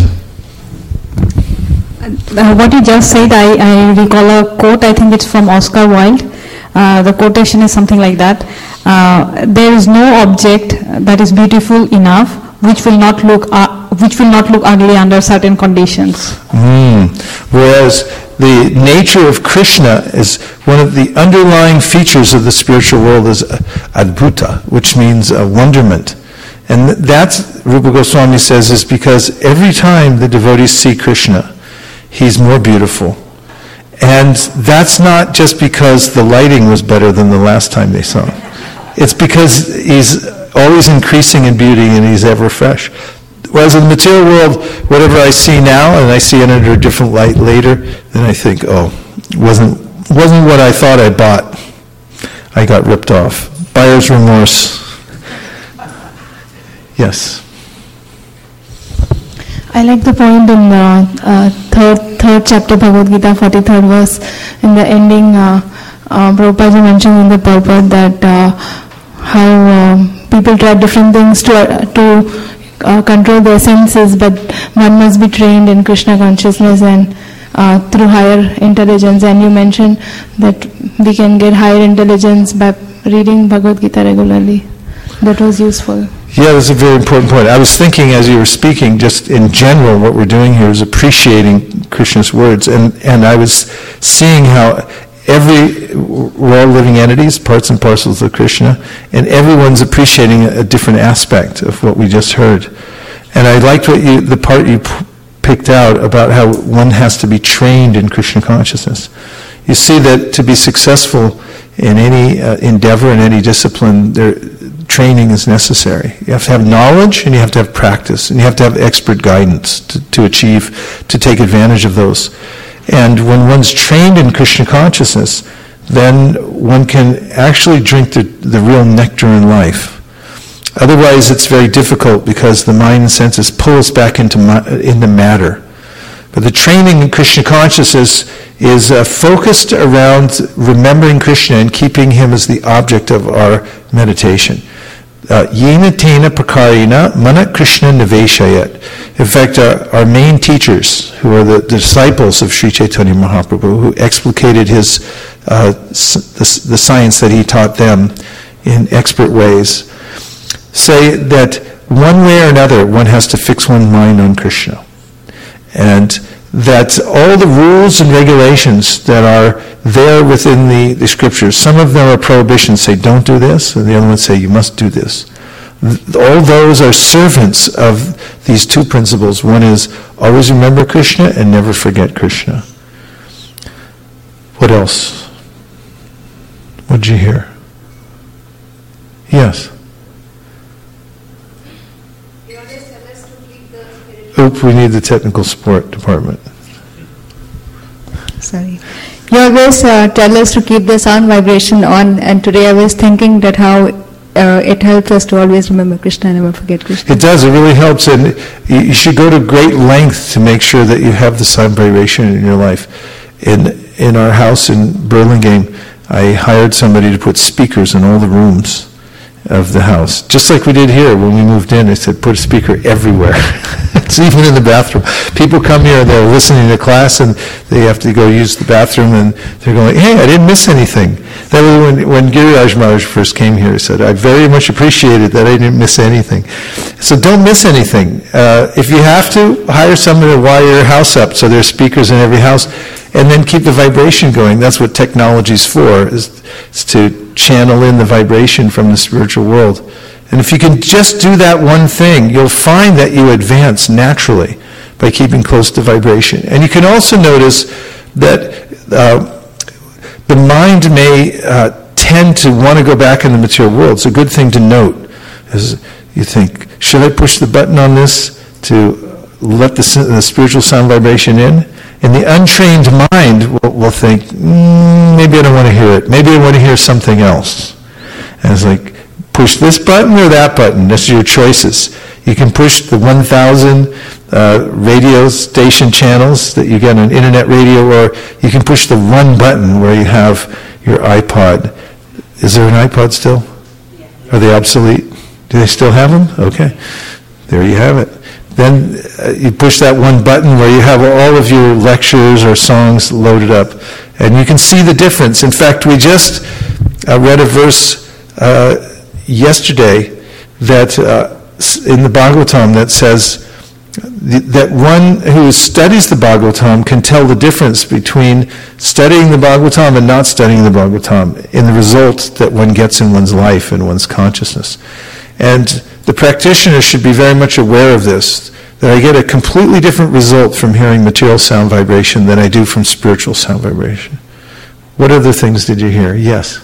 Uh, what you just said, I, I recall a quote, I think it's from Oscar Wilde. Uh, the quotation is something like that. Uh, there is no object that is beautiful enough which will not look uh, which will not look ugly under certain conditions. Mm. Whereas the nature of Krishna is one of the underlying features of the spiritual world is adbhuta, which means uh, wonderment. And that's, Rupa Goswami says, is because every time the devotees see Krishna, he's more beautiful. And that's not just because the lighting was better than the last time they saw him. It's because he's always increasing in beauty and he's ever fresh. Whereas in the material world, whatever I see now, and I see it under a different light later, then I think, oh, wasn't wasn't what I thought I bought. I got ripped off. Buyer's remorse. Yes. I like the point in the uh, third third chapter Bhagavad Gita, forty-third verse. In the ending, uh, uh, Prabhupada mentioned in the purport that uh, how um, people try different things to uh, to uh, control their senses, but one must be trained in Krishna consciousness and uh, through higher intelligence. And you mentioned that we can get higher intelligence by reading Bhagavad Gita regularly. That was useful. Yeah, that's a very important point. I was thinking as you were speaking, just in general, what we're doing here is appreciating Krishna's words. And, and I was seeing how every, we're all living entities, parts and parcels of Krishna, and everyone's appreciating a, a different aspect of what we just heard. And I liked what you, the part you p- picked out about how one has to be trained in Krishna consciousness. You see that to be successful in any uh, endeavor, in any discipline, there, training is necessary. You have to have knowledge and you have to have practice and you have to have expert guidance to, to achieve, to take advantage of those. And when one's trained in Krishna consciousness, then one can actually drink the, the real nectar in life. Otherwise, it's very difficult because the mind and senses pull us back into, into matter. But the training in Krishna consciousness is uh, focused around remembering Krishna and keeping him as the object of our meditation. Yena tena prakarina mana Krishna niveshayat. In fact, our, our main teachers, who are the, the disciples of Sri Chaitanya Mahaprabhu, who explicated his uh, the, the science that he taught them in expert ways, say that one way or another one has to fix one's mind on Krishna. And that all the rules and regulations that are there within the, the scriptures, some of them are prohibitions, say don't do this, and the other ones say you must do this. All those are servants of these two principles. One is always remember Krishna and never forget Krishna. What else? What did you hear? Yes. Oop, we need the technical support department. Sorry. You always uh, tell us to keep the sound vibration on, and today I was thinking that how uh, it helps us to always remember Krishna and never forget Krishna. It does, it really helps, and you should go to great length to make sure that you have the sound vibration in your life. In in our house in Burlingame, I hired somebody to put speakers in all the rooms of the house. Just like we did here when we moved in, I said put a speaker everywhere. It's even in the bathroom. People come here, they're listening to class, and they have to go use the bathroom, and they're going, hey, I didn't miss anything. That was when, when Giriraj Maharaj first came here. He said, I very much appreciated that I didn't miss anything. So don't miss anything. Uh, if you have to, hire somebody to wire your house up so there's speakers in every house, and then keep the vibration going. That's what technology's for, is, is to channel in the vibration from the spiritual world. And if you can just do that one thing, you'll find that you advance naturally by keeping close to vibration. And you can also notice that uh, the mind may uh, tend to want to go back in the material world. It's a good thing to note. As you think, should I push the button on this to let the, the spiritual sound vibration in? And the untrained mind will, will think, mm, maybe I don't want to hear it. Maybe I want to hear something else. And it's like, push this button or that button. That's your choices. You can push the one thousand uh, radio station channels that you get on internet radio, or you can push the one button where you have your iPod. Is there an iPod still? Are they obsolete? Do they still have them? Okay. There you have it. Then uh, you push that one button where you have all of your lectures or songs loaded up, and you can see the difference. In fact, we just uh, read a verse uh, yesterday that uh, in the Bhagavatam that says th- that one who studies the Bhagavatam can tell the difference between studying the Bhagavatam and not studying the Bhagavatam in the result that one gets in one's life and one's consciousness. And the practitioner should be very much aware of this, that I get a completely different result from hearing material sound vibration than I do from spiritual sound vibration. What other things did you hear? Yes?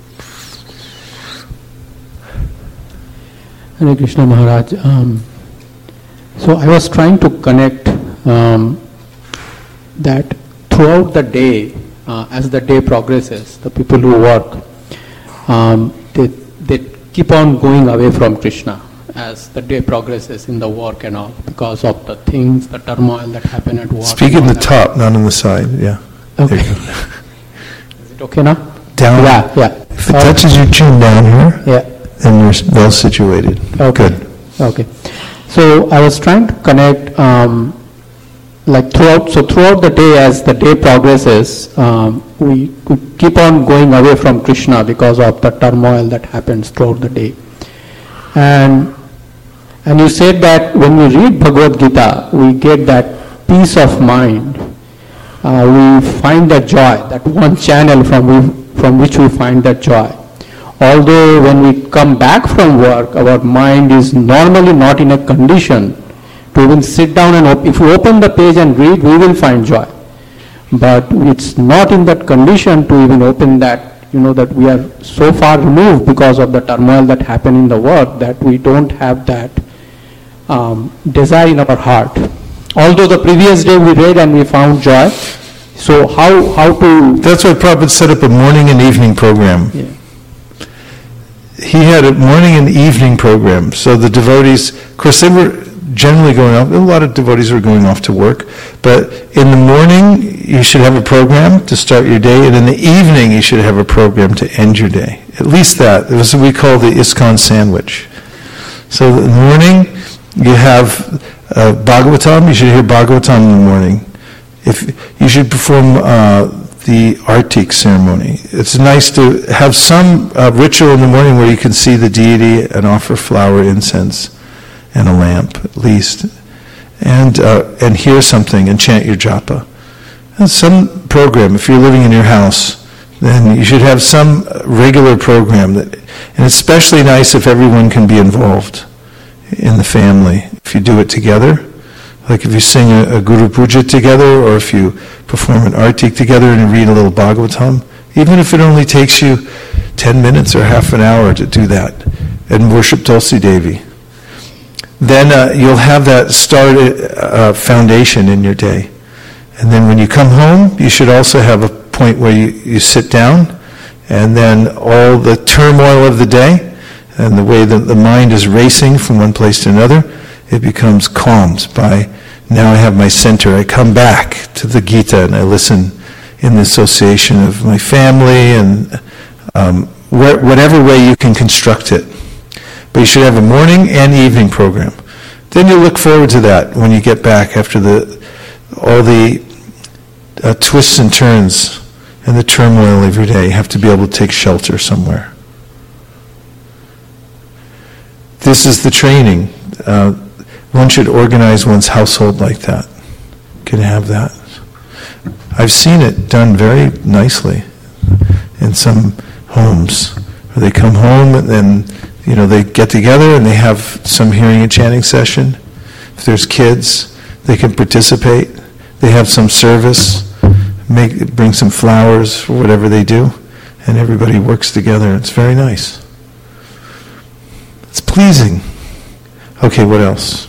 Hare Krishna Maharaj. Um, so I was trying to connect um, that throughout the day, uh, as the day progresses, the people who work, um, they, they keep on going away from Krishna as the day progresses in the work and all, because of the things, the turmoil that happen at work. Speak in the top, not on the side. Yeah. Okay. Is it okay now? Down. Yeah, yeah. If it touches your chin down here, yeah, then you're well situated. Okay. Good. Okay. So I was trying to connect, um, like throughout. So throughout the day, as the day progresses, um, we, we keep on going away from Krishna because of the turmoil that happens throughout the day. And and you said that when we read Bhagavad Gita, we get that peace of mind. Uh, we find that joy, that one channel from we, from which we find that joy. Although when we come back from work, our mind is normally not in a condition to even sit down and op- if we open the page and read, we will find joy. But it's not in that condition to even open that. You know, that we are so far removed because of the turmoil that happened in the work that we don't have that um, desire in our heart. Although the previous day we read and we found joy, So how, how to... That's why Prabhupada set up a morning and evening program. Yeah. He had a morning and evening program. So the devotees, of course, they were generally going off, a lot of devotees were going off to work, but in the morning you should have a program to start your day, and in the evening you should have a program to end your day. At least that. It was what we call the ISKCON sandwich. So in the morning you have uh, Bhagavatam, you should hear Bhagavatam in the morning. If you should perform uh, the Artik ceremony. It's nice to have some uh, ritual in the morning where you can see the deity and offer flower, incense, and a lamp at least, and uh, and hear something and chant your japa. And some program. If you're living in your house, then you should have some regular program. That, and it's especially nice if everyone can be involved in the family. If you do it together, like if you sing a, a Guru Puja together, or if you perform an Artik together and you read a little Bhagavatam, even if it only takes you ten minutes or half an hour to do that, and worship Tulsi Devi, then uh, you'll have that start uh, foundation in your day. And then when you come home, you should also have a point where you, you sit down, and then all the turmoil of the day and the way that the mind is racing from one place to another, it becomes calmed by, now I have my center. I come back to the Gita and I listen in the association of my family, and um, wh- whatever way you can construct it. But you should have a morning and evening program. Then you look forward to that when you get back after the all the uh, twists and turns and the turmoil of your day. You have to be able to take shelter somewhere. This is the training. Uh, one should organize one's household like that. Can have that. I've seen it done very nicely in some homes where they come home and then, you know, they get together and they have some hearing and chanting session. If there's kids, they can participate. They have some service, make bring some flowers for whatever they do, and everybody works together. It's very nice. It's pleasing. Okay, what else?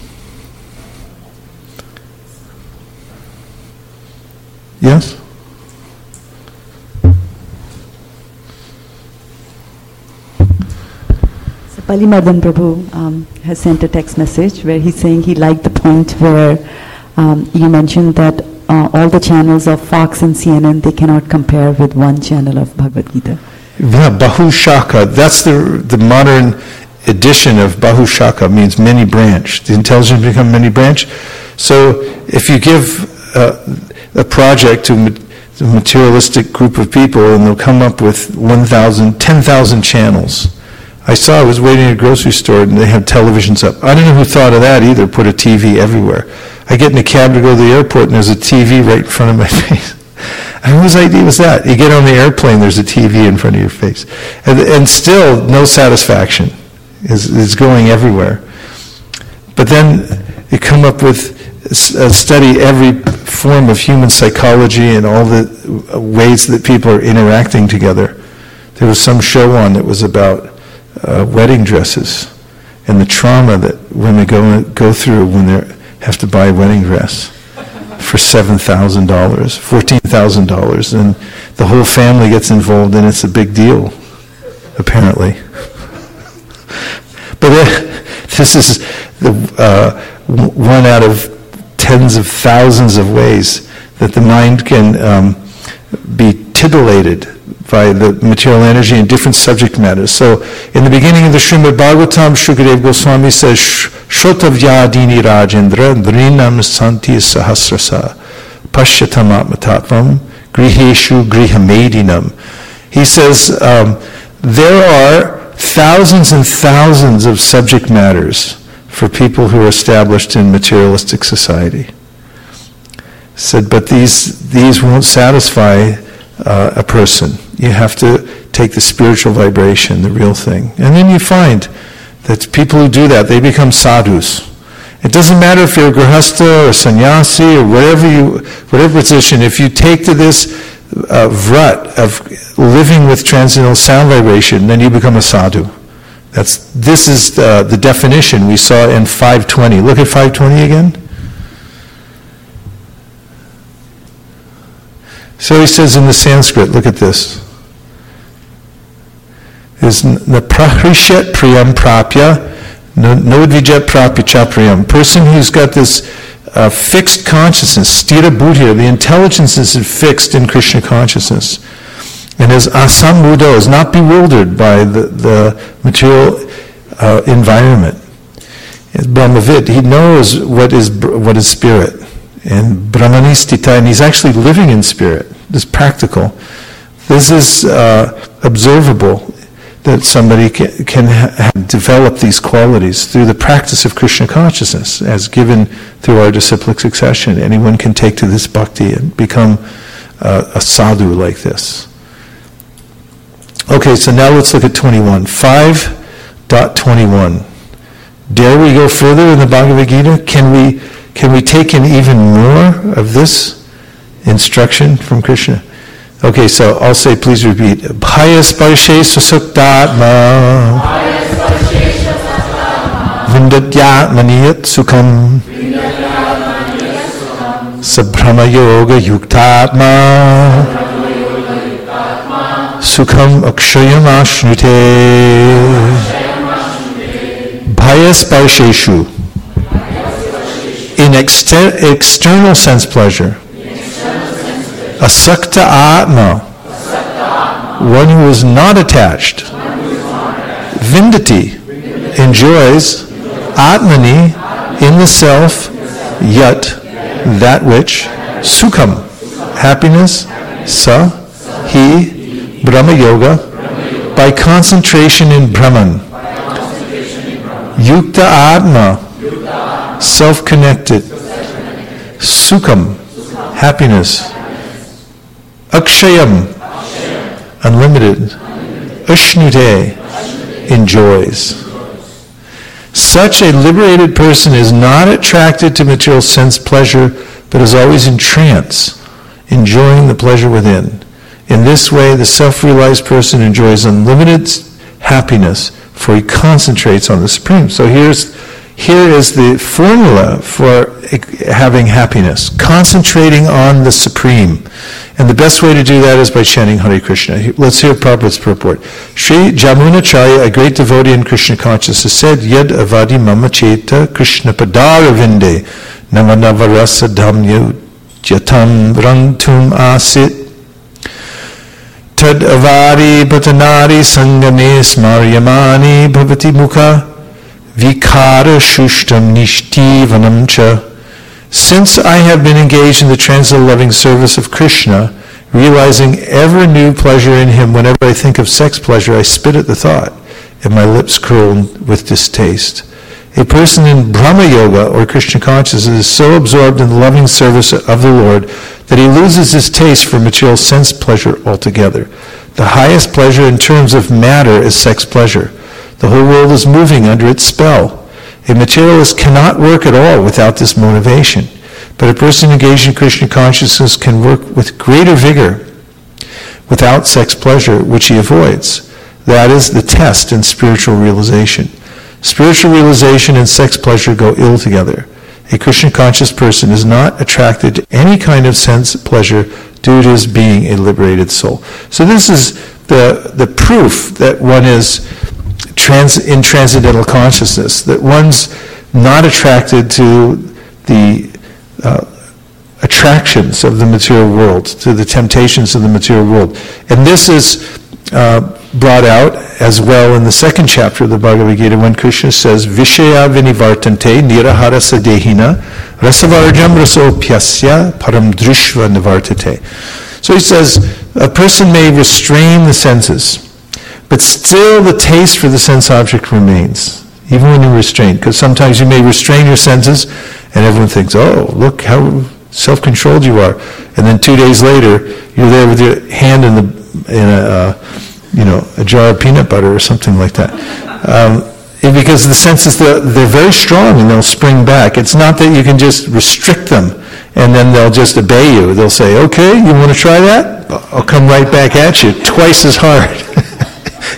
Yes? Palimardan Prabhu um, has sent a text message where he's saying he liked the point where um, you mentioned that uh, all the channels of Fox and C N N, they cannot compare with one channel of Bhagavad Gita. Yeah, Bahushaka, that's the the modern edition of Bahushaka, means many branch. The intelligence become many branch. So if you give uh, a project to a materialistic group of people and they'll come up with one thousand, ten thousand channels. I saw, I was waiting at a grocery store and they had televisions up. I don't know who thought of that either, put a T V everywhere. I get in a cab to go to the airport and there's a T V right in front of my face. And whose idea was that? You get on the airplane, there's a T V in front of your face. And, and still, no satisfaction is, is going everywhere. But then you come up with, uh, study every form of human psychology and all the ways that people are interacting together. There was some show on that was about Uh, wedding dresses and the trauma that women go go through when they have to buy a wedding dress for seven thousand dollars, fourteen thousand dollars, and the whole family gets involved and it's a big deal, apparently. But uh, this is the uh, one out of tens of thousands of ways that the mind can um, be titillated by the material energy in different subject matters. So, in the beginning of the Srimad Bhagavatam, Shukadeva Goswami says, Shrotavyadini Rajendra Dhrinam Santi Sahasrasa Pashyatam Atmatatvam Griheshu Grihamedinam. He says, um, there are thousands and thousands of subject matters for people who are established in materialistic society. Said, but these these won't satisfy uh, a person. You have to take the spiritual vibration, the real thing. And then you find that people who do that, they become sadhus. It doesn't matter if you're a grihastha or sannyasi or whatever you, whatever position, if you take to this uh, vrat of living with transcendental sound vibration, then you become a sadhu. That's, this is the, the definition we saw in five twenty. Look at five twenty again. So he says in the Sanskrit, look at this. Is the prahrishet priyam prapya, nodvijet prapya cha priyam. Person who's got this uh, fixed consciousness, stira buddhya, the intelligence is fixed in Krishna consciousness, and is asambuddho, is not bewildered by the, the material uh, environment. It's Brahmavid, he knows what is what is spirit, and Brahmanistita, and he's actually living in spirit. This is practical. This is uh, observable, that somebody can, can ha- develop these qualities through the practice of Krishna consciousness, as given through our disciplic succession. Anyone can take to this bhakti and become uh, a sadhu like this. Okay, so now let's look at twenty-one. five point twenty-one. Dare we go further in the Bhagavad Gita? Can we, can we take in even more of this instruction from Krishna? Okay, so I'll say, please repeat. Bhaya sparshe susuktatma vindatyatmaniyat sukham sabhrama yoga yuktatma sukham akshayam ashnute bhaya sparsheshu. In exter- external sense pleasure, asakta atma, one who is not attached, vindati, enjoys, atmani, in the self, yat, that which, sukham, happiness, sa, he, brahma yoga, by concentration in Brahman, yukta atma, self-connected, sukham, happiness, akshayam, unlimited, ashnute, enjoys. Such a liberated person is not attracted to material sense pleasure, but is always in trance, enjoying the pleasure within. In this way, the self-realized person enjoys unlimited happiness, for he concentrates on the Supreme. So here's here is the formula for having happiness, concentrating on the Supreme. And the best way to do that is by chanting Hare Krishna. Let's hear Prabhupada's purport. Sri Jamunacharya, a great devotee in Krishna consciousness, said, Yad avadi mama cheta Krishna padara vinde namanava dhamya jatam rantum asit tad avari patanari sangame smaryamani bhavati mukha vikara shushtam nishtivanam cha. Since I have been engaged in the transit-loving service of Krishna, realizing ever new pleasure in him, whenever I think of sex pleasure, I spit at the thought, and my lips curl with distaste. A person in Brahma Yoga, or Krishna consciousness, is so absorbed in the loving service of the Lord that he loses his taste for material sense pleasure altogether. The highest pleasure in terms of matter is sex pleasure. The whole world is moving under its spell. A materialist cannot work at all without this motivation. But a person engaged in Krishna consciousness can work with greater vigor without sex pleasure, which he avoids. That is the test in spiritual realization. Spiritual realization and sex pleasure go ill together. A Krishna conscious person is not attracted to any kind of sense pleasure due to his being a liberated soul. So this is the, the proof that one is Trans, in transcendental consciousness, that one's not attracted to the uh, attractions of the material world, to the temptations of the material world. And this is uh, brought out as well in the second chapter of the Bhagavad Gita when Krishna says, Vishaya vinivartante nirahara sadehina rasavarjam rasopyasya param drishva nivartate. So he says, a person may restrain the senses, but still the taste for the sense object remains, even when you're restrained. Because sometimes you may restrain your senses, and everyone thinks, oh, look how self-controlled you are. And then two days later, you're there with your hand in, the, in a, uh, you know, a jar of peanut butter or something like that. Um, because the senses, they're, they're very strong and they'll spring back. It's not that you can just restrict them and then they'll just obey you. They'll say, okay, you want to try that? I'll come right back at you, twice as hard.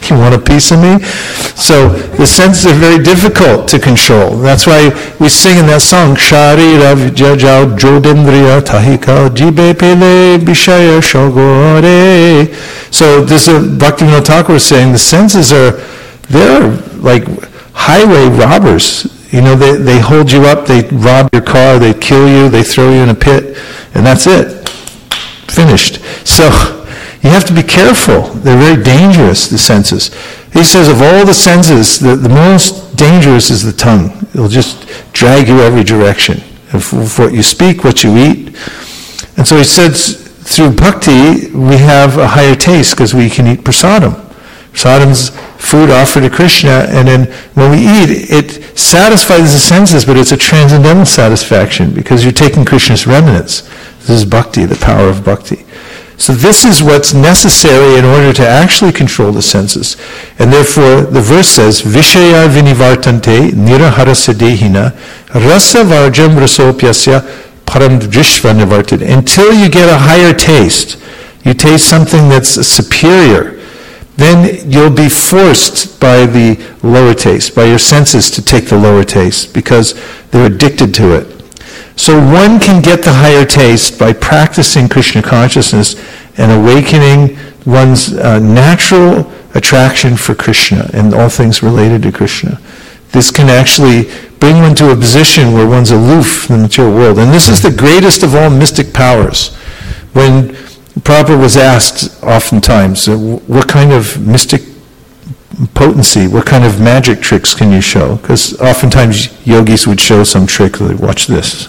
You want a piece of me? So the senses are very difficult to control. That's why we sing in that song, Sharira Vijajao Jodendriya Tahika Jibe Pele Bishaya Shogore. So this is Bhaktivinoda Thakur was saying the senses are, they're like highway robbers. You know, they, they hold you up, they rob your car, they kill you, they throw you in a pit, and that's it. Finished. So you have to be careful. They're very dangerous, the senses. He says of all the senses, the, the most dangerous is the tongue. It'll just drag you every direction of, of what you speak, what you eat. And so he says, through bhakti, we have a higher taste because we can eat prasadam. Prasadam's food offered to Krishna, and then when we eat, it satisfies the senses, but it's a transcendental satisfaction because you're taking Krishna's remnants. This is bhakti, the power of bhakti. So this is what's necessary in order to actually control the senses. And therefore, the verse says, Vishaya vinivartante niraharasya dehina rasa varjam rasopyasya param drishva nivartid. Until you get a higher taste, you taste something that's superior, then you'll be forced by the lower taste, by your senses to take the lower taste, because they're addicted to it. So one can get the higher taste by practicing Krishna consciousness and awakening one's uh, natural attraction for Krishna and all things related to Krishna. This can actually bring one to a position where one's aloof from the material world. And this is the greatest of all mystic powers. When Prabhupada was asked oftentimes, uh, what kind of mystic potency, what kind of magic tricks can you show? Because oftentimes yogis would show some trick, like, watch this.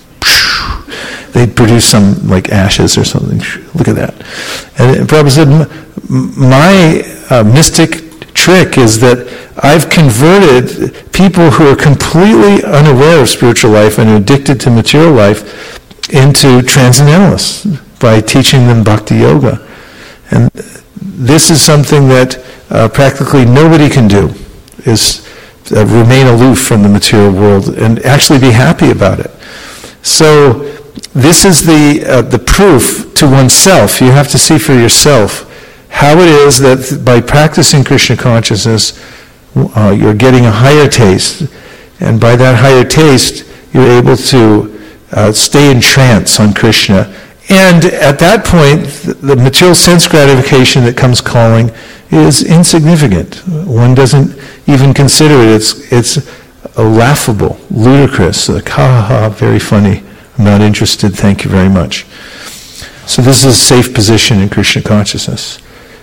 They'd produce some like ashes or something. Look at that. And Prabhupada said, my uh, mystic trick is that I've converted people who are completely unaware of spiritual life and addicted to material life into transcendentalists by teaching them bhakti yoga. And this is something that uh, practically nobody can do, is uh, remain aloof from the material world and actually be happy about it. So this is the uh, the proof to oneself. You have to see for yourself how it is that by practicing Krishna consciousness, uh, you're getting a higher taste, and by that higher taste, you're able to uh, stay in trance on Krishna. And at that point, the material sense gratification that comes calling is insignificant. One doesn't even consider it. It's it's laughable, ludicrous, like, ha ha ha, very funny. I'm not interested, thank you very much. So this is a safe position in Krishna consciousness.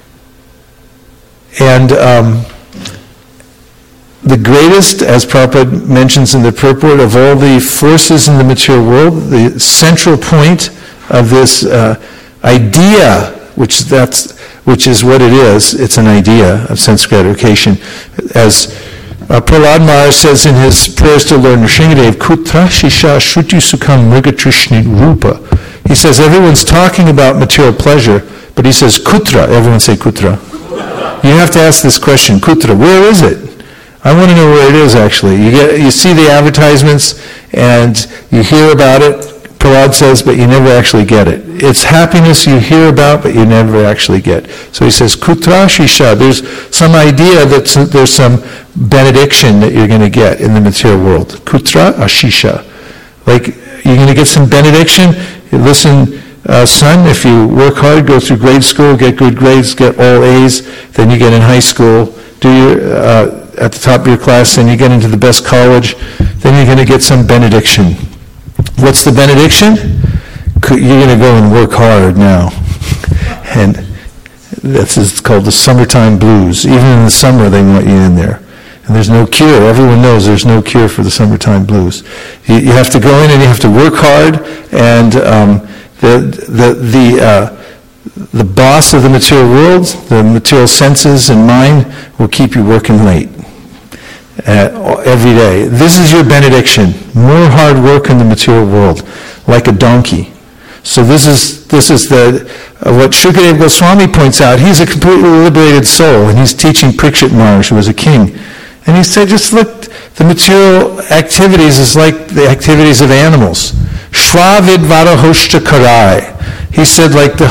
And um, the greatest, as Prabhupada mentions in the purport, of all the forces in the material world, the central point of this uh, idea, which that's which is what it is, it's an idea of sense gratification, as Uh, Prahlad Maharaj says in his prayers to Lord Nrsingadev, Kutra Shisha Shruti Sukham Mrigatrishni Rupa. He says everyone's talking about material pleasure, but he says Kutra. Everyone say Kutra. You have to ask this question, Kutra, where is it? I want to know where it is actually. You get, you see the advertisements and you hear about it, Prahlad says, but you never actually get it. It's happiness you hear about, but you never actually get. So he says, Kutra Shisha. There's some idea that there's some benediction that you're going to get in the material world. Kutra Ashisha. Like, you're going to get some benediction. Listen, uh, son, if you work hard, go through grade school, get good grades, get all A's, then you get in high school, do your, uh, at the top of your class, and you get into the best college, then you're going to get some benediction. What's the benediction? You're going to go and work hard now. And that's it's called the summertime blues. Even in the summer, they want you in there. And there's no cure. Everyone knows there's no cure for the summertime blues. You, you have to go in and you have to work hard, and um, the the the uh, the boss of the material world, the material senses and mind, will keep you working late. Uh, every day. This is your benediction. More hard work in the material world, like a donkey. So this is this is the uh, what Shukadeva Goswami points out. He's a completely liberated soul, and he's teaching Parikshit Maharaj, who was a king. And he said, just look, the material activities is like the activities of animals. Shravid varahoshta karai. He said, like the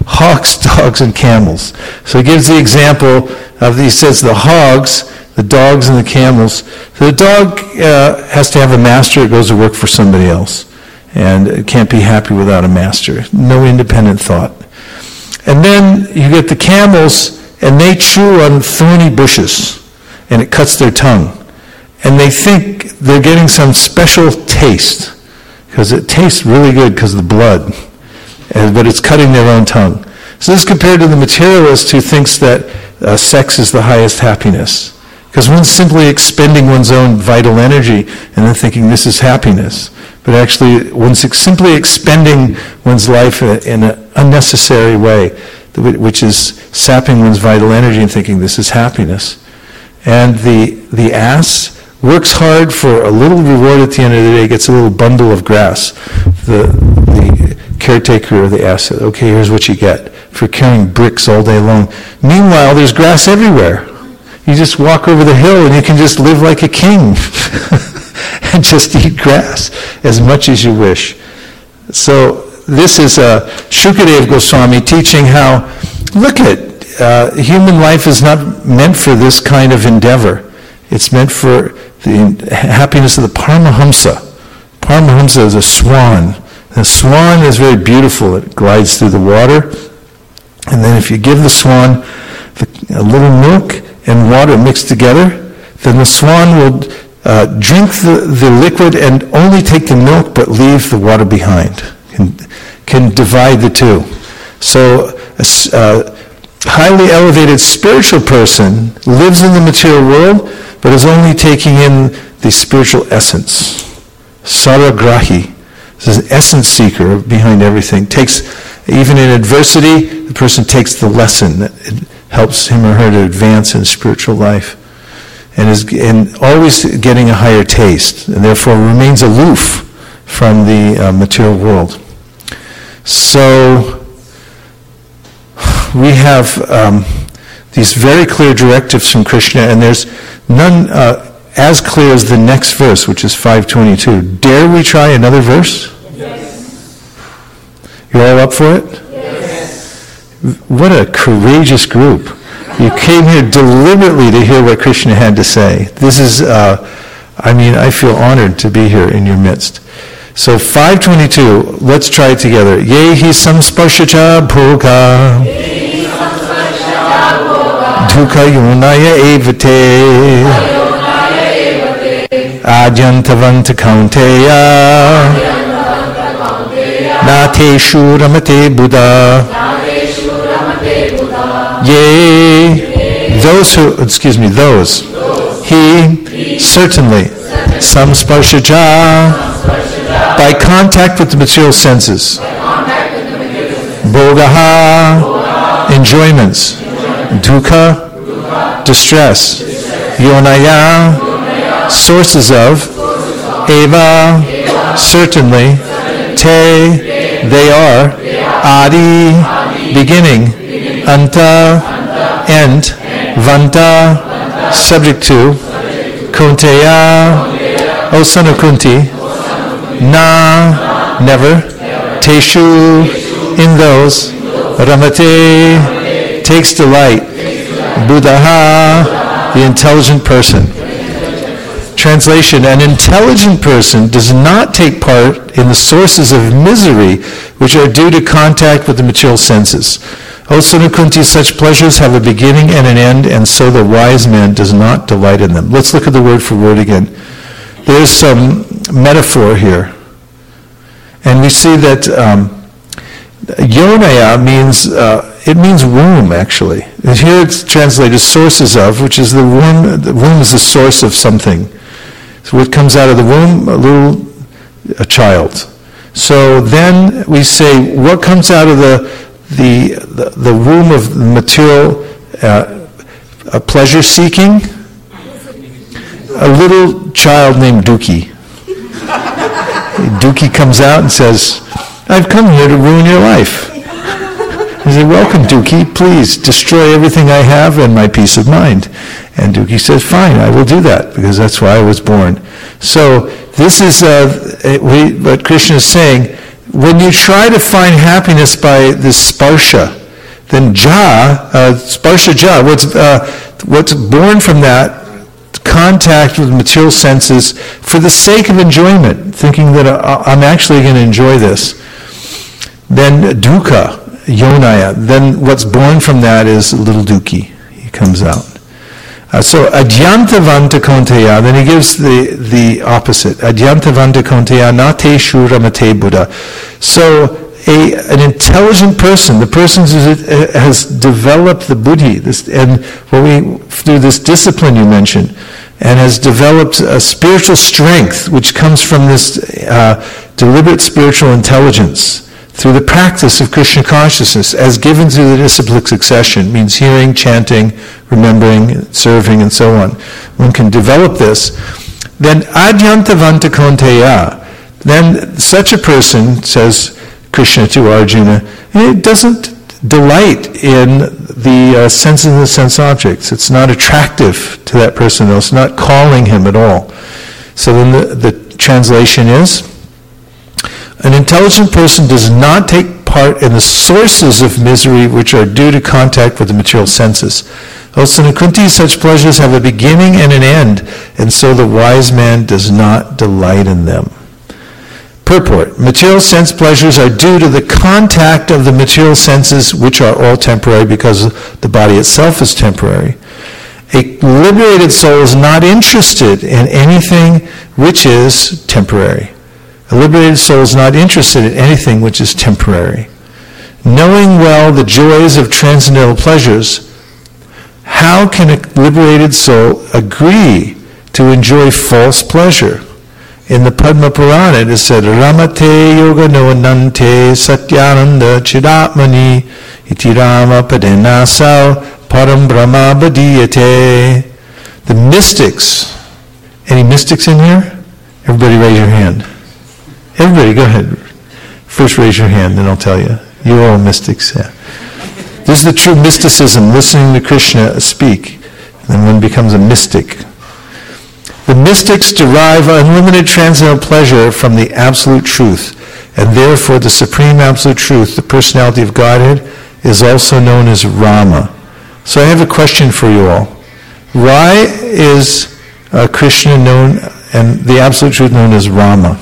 Hogs, dogs, and camels. So he gives the example of, he says the hogs, the dogs and the camels. So the dog uh, has to have a master. It goes to work for somebody else. And it can't be happy without a master. No independent thought. And then you get the camels, and they chew on thorny bushes, and it cuts their tongue. And they think they're getting some special taste, because it tastes really good because of the blood, and, but it's cutting their own tongue. So this is compared to the materialist who thinks that uh, sex is the highest happiness. Because one's simply expending one's own vital energy and then thinking this is happiness. But actually, one's ex- simply expending one's life in an unnecessary way, which is sapping one's vital energy and thinking this is happiness. And the the ass works hard for a little reward at the end of the day, gets a little bundle of grass. The, the caretaker of the ass said, okay, here's what you get for carrying bricks all day long. Meanwhile, there's grass everywhere. You just walk over the hill and you can just live like a king and just eat grass as much as you wish. So this is uh, Shukadeva Goswami teaching how, look at, uh, human life is not meant for this kind of endeavor. It's meant for the happiness of the Paramahamsa. Paramahamsa is a swan. The swan is very beautiful. It glides through the water. And then if you give the swan the, a little milk and water mixed together, then the swan will uh, drink the, the liquid and only take the milk but leave the water behind. Can, can divide the two. So a uh, highly elevated spiritual person lives in the material world but is only taking in the spiritual essence. Saragrahi. This is an essence seeker behind everything. Takes, even in adversity, the person takes the lesson that it helps him or her to advance in spiritual life, and is and always getting a higher taste, and therefore remains aloof from the uh, material world. So we have um, these very clear directives from Krishna, and there's none uh, as clear as the next verse, which is five twenty-two. Dare we try another verse? Yes. You're all up for it? Yes. What a courageous group. You came here deliberately to hear what Krishna had to say. This is, uh, I mean, I feel honored to be here in your midst. So five twenty-two, let's try it together. Yehi samsparshacha bhoga dukha yunaya evate Adyantavanta kaunteya Nateshu ramate Buddha. Yea, those who, excuse me, those, he, certainly, samsparshaja, by contact with the material senses, bhogaha, enjoyments, dukkha, distress, yonaya, sources of, eva, certainly, te, they are, adi, beginning, anta, end, vanta, subject to, kunteya, O son of Kunti, na, never, teshu, in those, ramate, takes delight, buddhaha, the intelligent person. Translation, an intelligent person does not take part in the sources of misery which are due to contact with the material senses. O son of Kunti, such pleasures have a beginning and an end, and so the wise man does not delight in them. Let's look at the word for word again. There's some metaphor here. And we see that um, yonaya means, uh, it means womb, actually. And here it's translated sources of, which is the womb. The womb is the source of something. So what comes out of the womb? A little, a child. So then we say, what comes out of the the the, the womb of the material uh, a pleasure seeking? A little child named Dookie. Dookie comes out and says, I've come here to ruin your life. He said, welcome, Dookie. Please destroy everything I have and my peace of mind. And Dookie says, fine, I will do that, because that's why I was born. So this is uh, we, what Krishna is saying. when you try to find happiness by this sparsha, then ja, uh, sparsha ja, what's, uh, what's born from that contact with material senses for the sake of enjoyment, thinking that uh, I'm actually going to enjoy this, then dukkha, yonaya, then what's born from that is little dukhi. He comes out. Uh, so adyantavanta konteya, then he gives the, the opposite. Adyantavanta konteya nate shuramate buddha. So a, an intelligent person, the person who has developed the buddhi, this, and what we, through this discipline you mentioned, and has developed a spiritual strength which comes from this uh, deliberate spiritual intelligence through the practice of Krishna consciousness as given through the disciplic succession, means hearing, chanting, remembering, serving, and so on. One can develop this. Then adyantavanta konteya, then such a person, says Krishna to Arjuna, it doesn't delight in the uh, senses and the sense objects. It's not attractive to that person, though. It's not calling him at all. So then the, the translation is, an intelligent person does not take part in the sources of misery which are due to contact with the material senses. O Sanakunti, such pleasures have a beginning and an end, and so the wise man does not delight in them. Purport. Material sense pleasures are due to the contact of the material senses, which are all temporary because the body itself is temporary. A liberated soul is not interested in anything which is temporary. A liberated soul is not interested in anything which is temporary. Knowing well the joys of transcendental pleasures, how can a liberated soul agree to enjoy false pleasure? In the Padma Purana it is said, Ramate yoga no nante satyananda chidatmani iti rama padenasau param brahma badiyate. The mystics, any mystics in here? Everybody raise your hand. Everybody, go ahead. First raise your hand, then I'll tell you. You're all mystics, yeah. This is the true mysticism, listening to Krishna speak. And then one becomes a mystic. The mystics derive unlimited transcendental pleasure from the absolute truth, and therefore the supreme absolute truth, the personality of Godhead, is also known as Rama. So I have a question for you all. Why is uh, Krishna known, and the absolute truth known as Rama?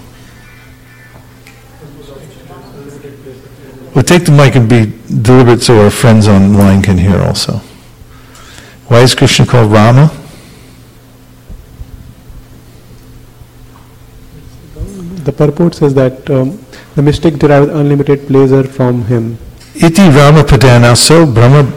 Well, take the mic and be deliberate so our friends online can hear also. Why is Krishna called Rama? The purport says that um, the mystic derives unlimited pleasure from him. Iti Rama Padana so Brahma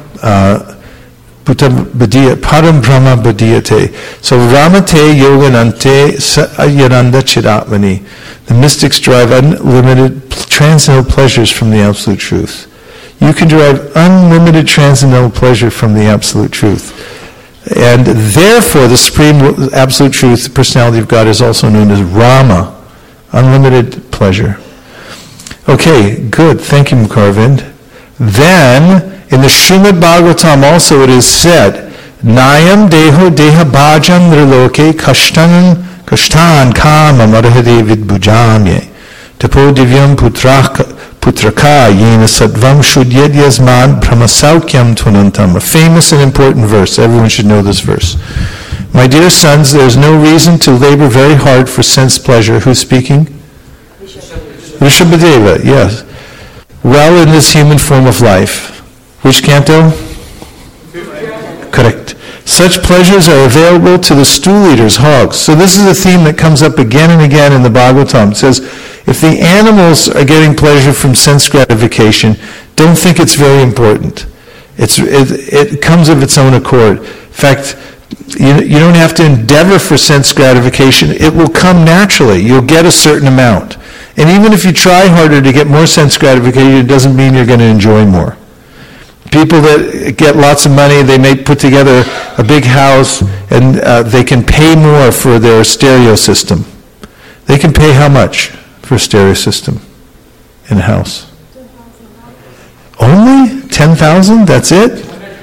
Param Brahma Badiyate. So Ramate Yoganante Yananda Chidatmani. The mystics derive unlimited transcendental pleasures from the absolute truth. You can derive unlimited transcendental pleasure from the absolute truth. And therefore the supreme absolute truth, the personality of God, is also known as Rama. Unlimited pleasure. Okay, good. Thank you, Mukarvind. Then, in the Srimad Bhagavatam also it is said, Nayam deho deha bhajam nriloke kashtan kashtan kama marahade vidbhujamye tapo divyam putraka yena sattvam shudyad yasman brahmasaukyam tvanantam. A famous and important verse. Everyone should know this verse. My dear sons, there is no reason to labor very hard for sense pleasure. Who's speaking? Rishabhadeva, yes. Well, in this human form of life. Which canto? Correct. Such pleasures are available to the stool eaters, hogs. So this is a theme that comes up again and again in the Bhagavatam. It says, if the animals are getting pleasure from sense gratification, don't think it's very important. It's, it, it comes of its own accord. In fact, You, you don't have to endeavor for sense gratification. It will come naturally. You'll get a certain amount. And even if you try harder to get more sense gratification, it doesn't mean you're going to enjoy more. People that get lots of money, they may put together a big house and uh, they can pay more for their stereo system. They can pay how much for a stereo system in a house? Only ten thousand? That's it?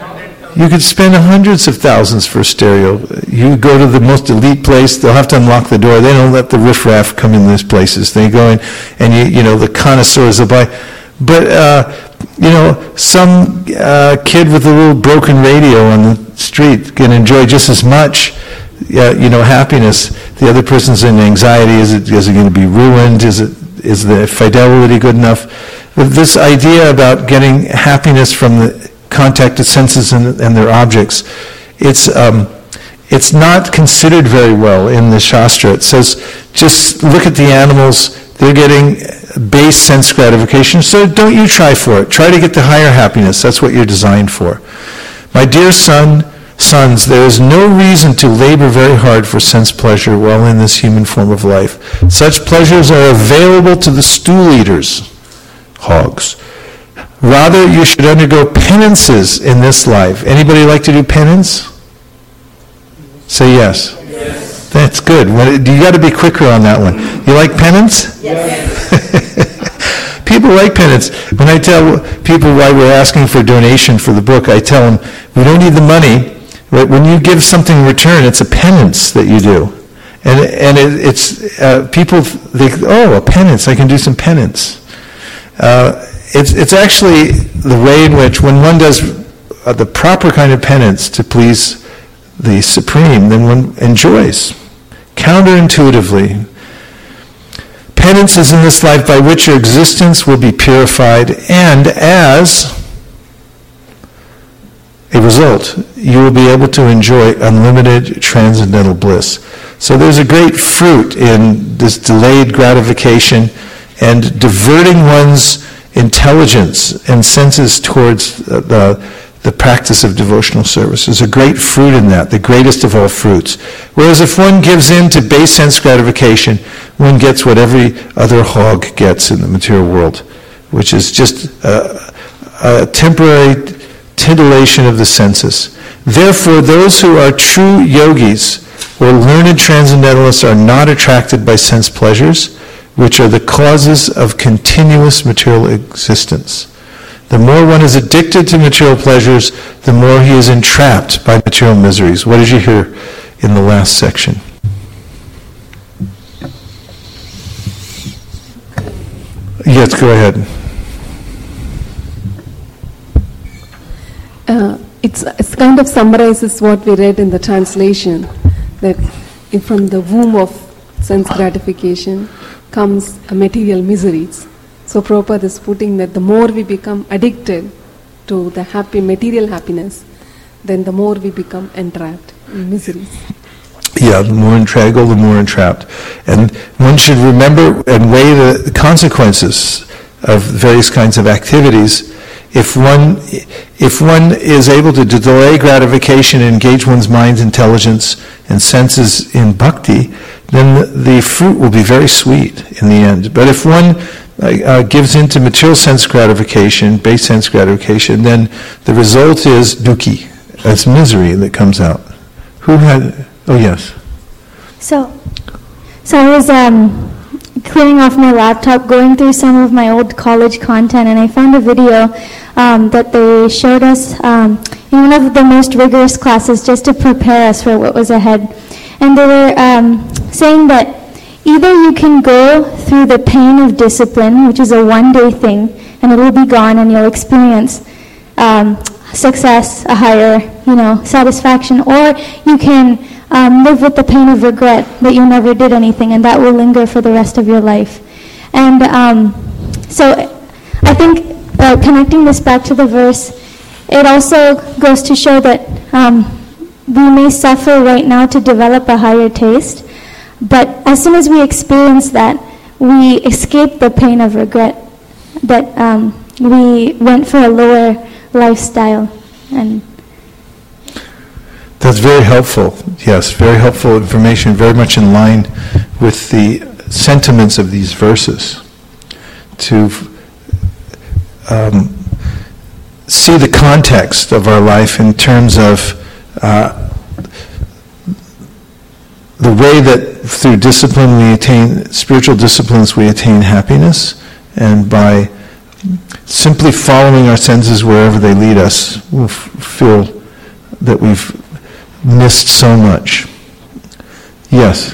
You could spend hundreds of thousands for a stereo. You go to the most elite place, they'll have to unlock the door. They don't let the riffraff come in these places. They go in, and you, you know, the connoisseurs will buy. But, uh, you know, some uh, kid with a little broken radio on the street can enjoy just as much, uh, you know, happiness. The other person's in anxiety. Is it, is it going to be ruined? Is it, is the fidelity good enough? But this idea about getting happiness from the contacted senses and, and their objects, it's um, it's not considered very well in the Shastra. It says, just look at the animals, they're getting base sense gratification, so don't you try for it. Try to get the higher happiness. That's what you're designed for. My dear son, sons, there is no reason to labor very hard for sense pleasure while in this human form of life. Such pleasures are available to the stool eaters, hogs. Rather, you should undergo penances in this life. Anybody like to do penance? Say yes. Yes. That's good. You got to be quicker on that one. You like penance? Yes. People like penance. When I tell people why we're asking for donation for the book, I tell them, we don't need the money. But when you give something in return, it's a penance that you do. And and it, it's, uh, people think, oh, a penance, I can do some penance. Uh, It's it's actually the way in which when one does uh, the proper kind of penance to please the Supreme, then one enjoys. Counterintuitively, penance is in this life by which your existence will be purified, and as a result, you will be able to enjoy unlimited transcendental bliss. So there's a great fruit in this delayed gratification and diverting one's intelligence and senses towards the, the practice of devotional service. There's a great fruit in that, the greatest of all fruits. Whereas if one gives in to base sense gratification, one gets what every other hog gets in the material world, which is just a, a temporary titillation of the senses. Therefore, those who are true yogis or learned transcendentalists are not attracted by sense pleasures, which are the causes of continuous material existence. The more one is addicted to material pleasures, the more he is entrapped by material miseries. What did you hear in the last section? Yes, go ahead. Uh, it's, it's kind of summarizes what we read in the translation, that if from the womb of sense gratification comes a material miseries. So Prabhupada is putting that the more we become addicted to the happy material happiness, then the more we become entrapped in miseries. Yeah, the more entangled, the more entrapped. And one should remember and weigh the consequences of various kinds of activities. If one, if one is able to delay gratification and engage one's mind's intelligence and senses in bhakti, then the, the fruit will be very sweet in the end. But if one uh, gives into material sense gratification, base sense gratification, then the result is dukkhi. It's misery that comes out. Who had... Oh, yes. So, so I was um, clearing off my laptop, going through some of my old college content, and I found a video um, that they showed us um, in one of the most rigorous classes just to prepare us for what was ahead. And they were um, saying that either you can go through the pain of discipline, which is a one-day thing, and it will be gone, and you'll experience um, success, a higher, you know, satisfaction, or you can um, live with the pain of regret that you never did anything, and that will linger for the rest of your life. And um, so I think uh, connecting this back to the verse, it also goes to show that um, we may suffer right now to develop a higher taste, but as soon as we experience that, we escape the pain of regret, that um, we went for a lower lifestyle. And that's very helpful. Yes, very helpful information, very much in line with the sentiments of these verses. To um, see the context of our life in terms of uh, the way that through discipline we attain, spiritual disciplines we attain happiness, and by simply following our senses wherever they lead us, we'll f- feel that we've missed so much. Yes?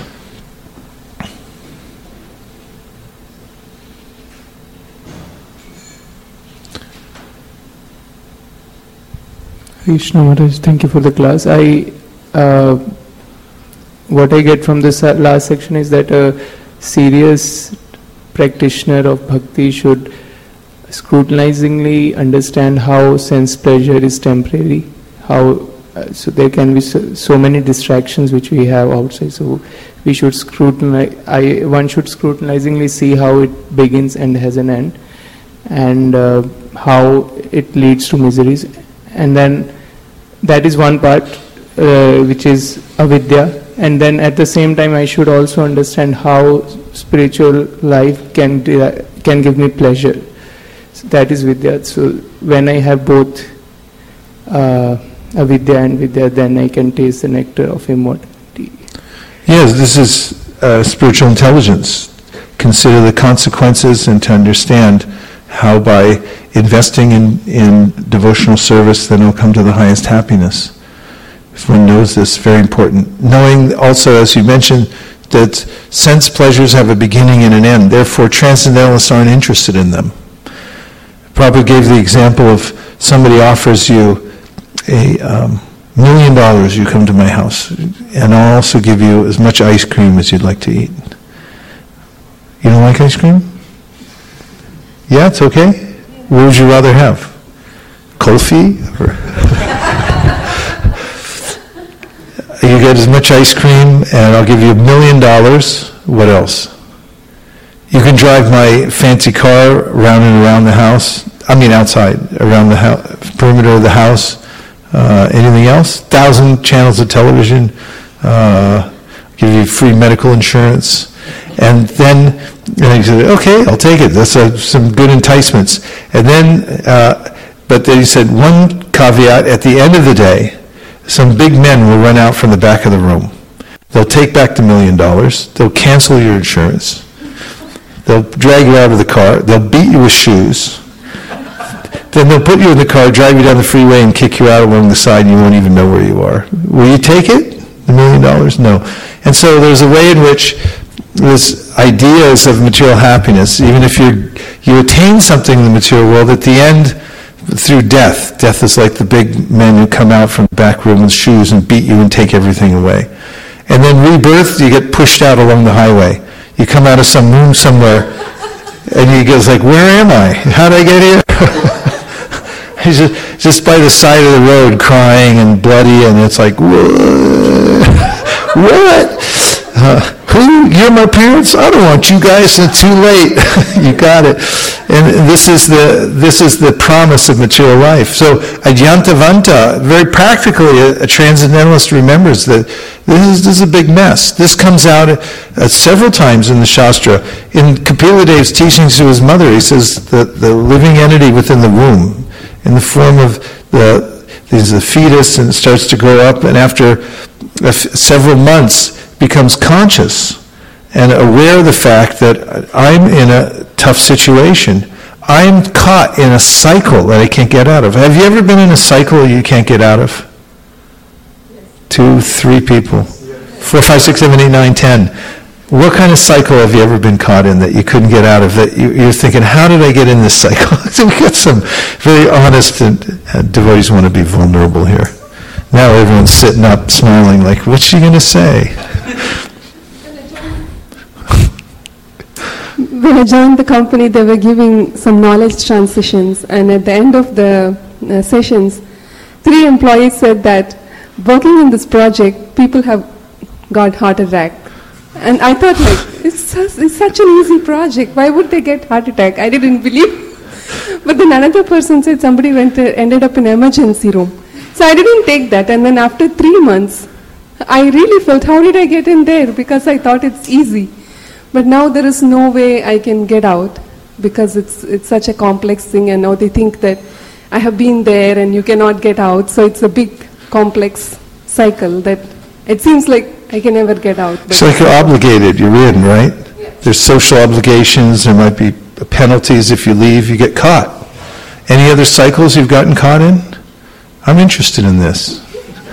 Krishna Maharaj, thank you for the class. I, uh, what I get from this last section is that a serious practitioner of bhakti should scrutinizingly understand how sense pleasure is temporary, how uh, so there can be so, so many distractions which we have outside. So we should scrutinize. I one should scrutinizingly see how it begins and has an end, and uh, how it leads to miseries. And then that is one part uh, which is avidya. And then at the same time I should also understand how spiritual life can de- can give me pleasure. So that is vidya. So when I have both uh, avidya and vidya, then I can taste the nectar of immortality. Yes, this is uh, spiritual intelligence. Consider the consequences and to understand how by investing in, in devotional service then will come to the highest happiness. If one knows this, very important. Knowing also, as you mentioned, that sense pleasures have a beginning and an end. Therefore, transcendentalists aren't interested in them. Prabhupada gave the example of somebody offers you a um, million dollars, you come to my house, and I'll also give you as much ice cream as you'd like to eat. You don't like ice cream? Yeah, it's okay. What would you rather have? Kulfi? Or you get as much ice cream and I'll give you a million dollars. What else? You can drive my fancy car around and around the house. I mean outside, around the house, perimeter of the house. Uh, anything else? Thousand channels of television. Uh, give you free medical insurance. And then and he said, okay, I'll take it. That's a, some good enticements. And then, uh, but then he said, one caveat, at the end of the day, some big men will run out from the back of the room. They'll take back the million dollars. They'll cancel your insurance. They'll drag you out of the car. They'll beat you with shoes. Then they'll put you in the car, drive you down the freeway, and kick you out along the side, and you won't even know where you are. Will you take it? The million dollars? No. And so there's a way in which this ideas of material happiness, even if you you attain something in the material world, at the end, through death, death is like the big men who come out from the back room with shoes and beat you and take everything away. And then rebirth, you get pushed out along the highway. You come out of some room somewhere, and you go like, where am I? How did I get here? He's just, just by the side of the road crying and bloody, and it's like, what? What? Uh, who? You're my parents? I don't want you guys. It's too late. You got it. And this is the this is the promise of material life. So Adyantavanta, very practically, a, a transcendentalist remembers that this is, this is a big mess. This comes out uh, several times in the Shastra. In Kapila Dev's teachings to his mother, he says that the living entity within the womb, in the form of the there's a fetus, and it starts to grow up, and after a f- several months becomes conscious and aware of the fact that I'm in a tough situation. I'm caught in a cycle that I can't get out of. Have you ever been in a cycle you can't get out of? Two, three people. Four, five, six, seven, eight, nine, ten. What kind of cycle have you ever been caught in that you couldn't get out of? That you, you're thinking, how did I get in this cycle? So we got some very honest and uh, devotees want to be vulnerable here. Now everyone's sitting up smiling like, what's she going to say? When I joined the company, they were giving some knowledge transitions, and at the end of the uh, sessions, three employees said that working in this project, people have got heart attack. And I thought, like, it's, such, it's such an easy project. Why would they get heart attack? I didn't believe. But then another person said somebody went to, ended up in emergency room. So I didn't take that. And then after three months, I really felt, how did I get in there? Because I thought it's easy. But now there is no way I can get out because it's it's such a complex thing, and now they think that I have been there and you cannot get out. So it's a big, complex cycle that it seems like I can never get out. It's like you're obligated, you're in, right? Yeah. There's social obligations, there might be penalties if you leave, you get caught. Any other cycles you've gotten caught in? I'm interested in this.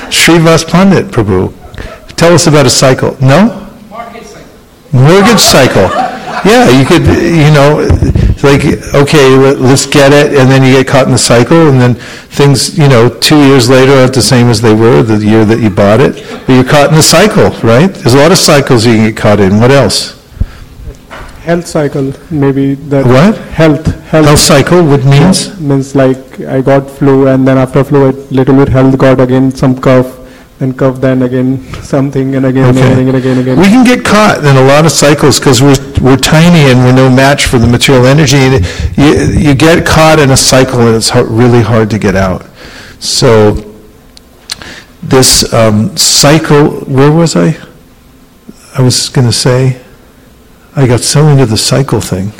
Srivas Pandit, Prabhu. Tell us about a cycle. No? Mortgage cycle. Mortgage cycle. Yeah, you could, you know, like, okay, let's get it, and then you get caught in the cycle, and then things, you know, two years later aren't the same as they were the year that you bought it, but you're caught in the cycle, right? There's a lot of cycles you can get caught in. What else? Health cycle, maybe that. What? Health. Health, health cycle, what means? Yeah, means like I got flu, and then after flu, a little bit health got again some cough, then cough, then again something, and again, Okay. and again, and again, and again. We can get caught in a lot of cycles because we're we're tiny and we're no match for the material energy. And you you get caught in a cycle and it's hard, really hard to get out. So this um, cycle, where was I? I was going to say, I got so into the cycle thing.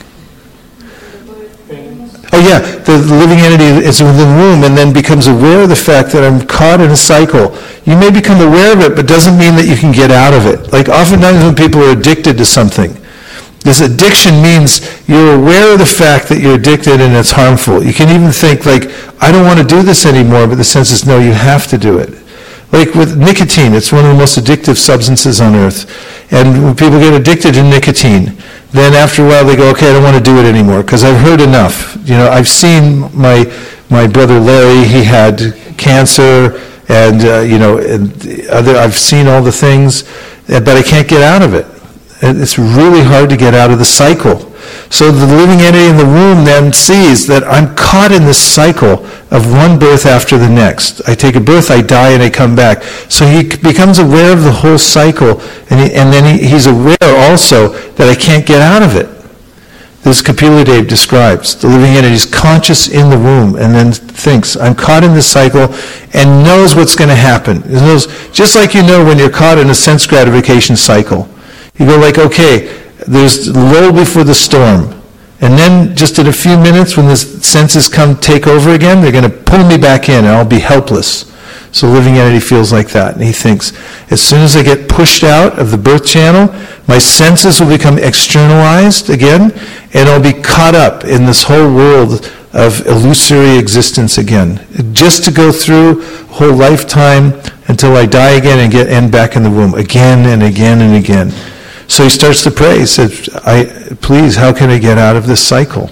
Oh yeah, the living entity is within the womb and then becomes aware of the fact that I'm caught in a cycle. You may become aware of it, but doesn't mean that you can get out of it. Like oftentimes when people are addicted to something, this addiction means you're aware of the fact that you're addicted and it's harmful. You can even think like, I don't want to do this anymore, but the sense is, no, you have to do it. Like with nicotine, it's one of the most addictive substances on earth. And when people get addicted to nicotine, then after a while they go, okay, I don't want to do it anymore because I've heard enough. You know, I've seen my my brother Larry, he had cancer, and uh, you know, and other. I've seen all the things, but I can't get out of it. And it's really hard to get out of the cycle. So the living entity in the womb then sees that I'm caught in this cycle of one birth after the next. I take a birth, I die, and I come back. So he becomes aware of the whole cycle, and, he, and then he, he's aware also that I can't get out of it. This Kapila Dev describes. The living entity is conscious in the womb and then thinks, I'm caught in this cycle, and knows what's going to happen. It knows, just like you know when you're caught in a sense gratification cycle. You go like, okay, there's lull before the storm. And then just in a few minutes when the senses come take over again, they're going to pull me back in and I'll be helpless. So the living entity feels like that. And he thinks, as soon as I get pushed out of the birth channel, my senses will become externalized again, and I'll be caught up in this whole world of illusory existence again. Just to go through a whole lifetime until I die again and get end back in the womb again and again and again. So he starts to pray. He says, I, please, how can I get out of this cycle?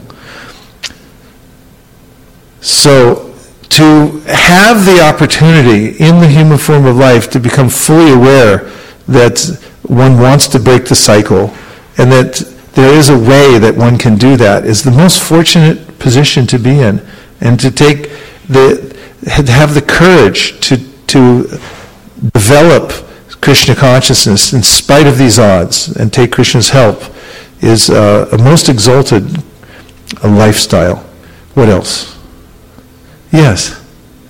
So to have the opportunity in the human form of life to become fully aware that one wants to break the cycle and that there is a way that one can do that is the most fortunate position to be in. And to take the, have the courage to, to develop Krishna consciousness in spite of these odds and take Krishna's help is uh, a most exalted uh, lifestyle. What else? Yes.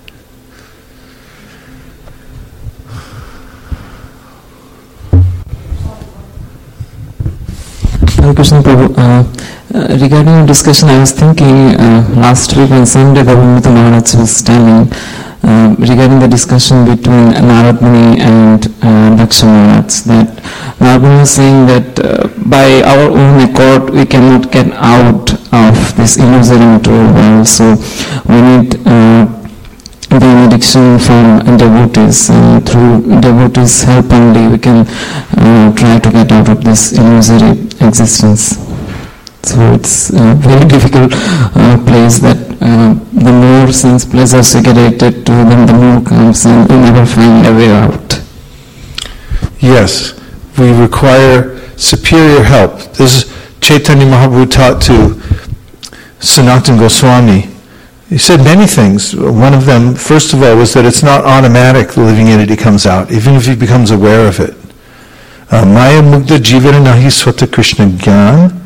Hare Krishna Prabhu, uh, uh, regarding your discussion, I was thinking uh, last week on Sunday, Bhavamita Maharaj was telling uh, regarding the discussion between Narad Muni and uh, Daksha Maharaj, that Narad Muni was saying that uh, by our own accord we cannot get out of this illusory material world, so we need uh, the benediction from devotees. Uh, through devotees' help only we can uh, try to get out of this illusory existence. So it's a very difficult uh, place that uh, the more sense pleasures we get addicted to, then the more comes and we never find a way out. Yes, we require superior help. This is Chaitanya Mahaprabhu taught to Sanatana Goswami. He said many things. One of them, first of all, was that it's not automatic the living entity comes out, even if he becomes aware of it. Maya Mugdha Jivara Nahi Swata Krishna Gyan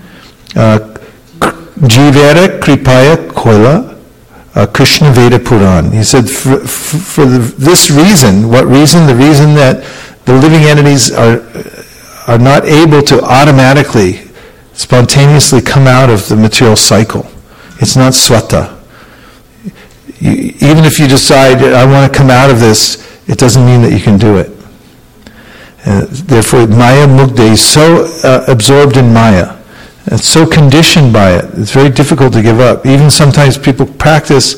Jivara Kripaya Koila Krishna Veda Puran. He said, for, for the, this reason, what reason? The reason that the living entities are are not able to automatically, spontaneously come out of the material cycle. It's not swata. You, even if you decide, I want to come out of this, it doesn't mean that you can do it. Uh, therefore, Maya Mugdha is so uh, absorbed in Maya, and so conditioned by it, it's very difficult to give up. Even sometimes people practice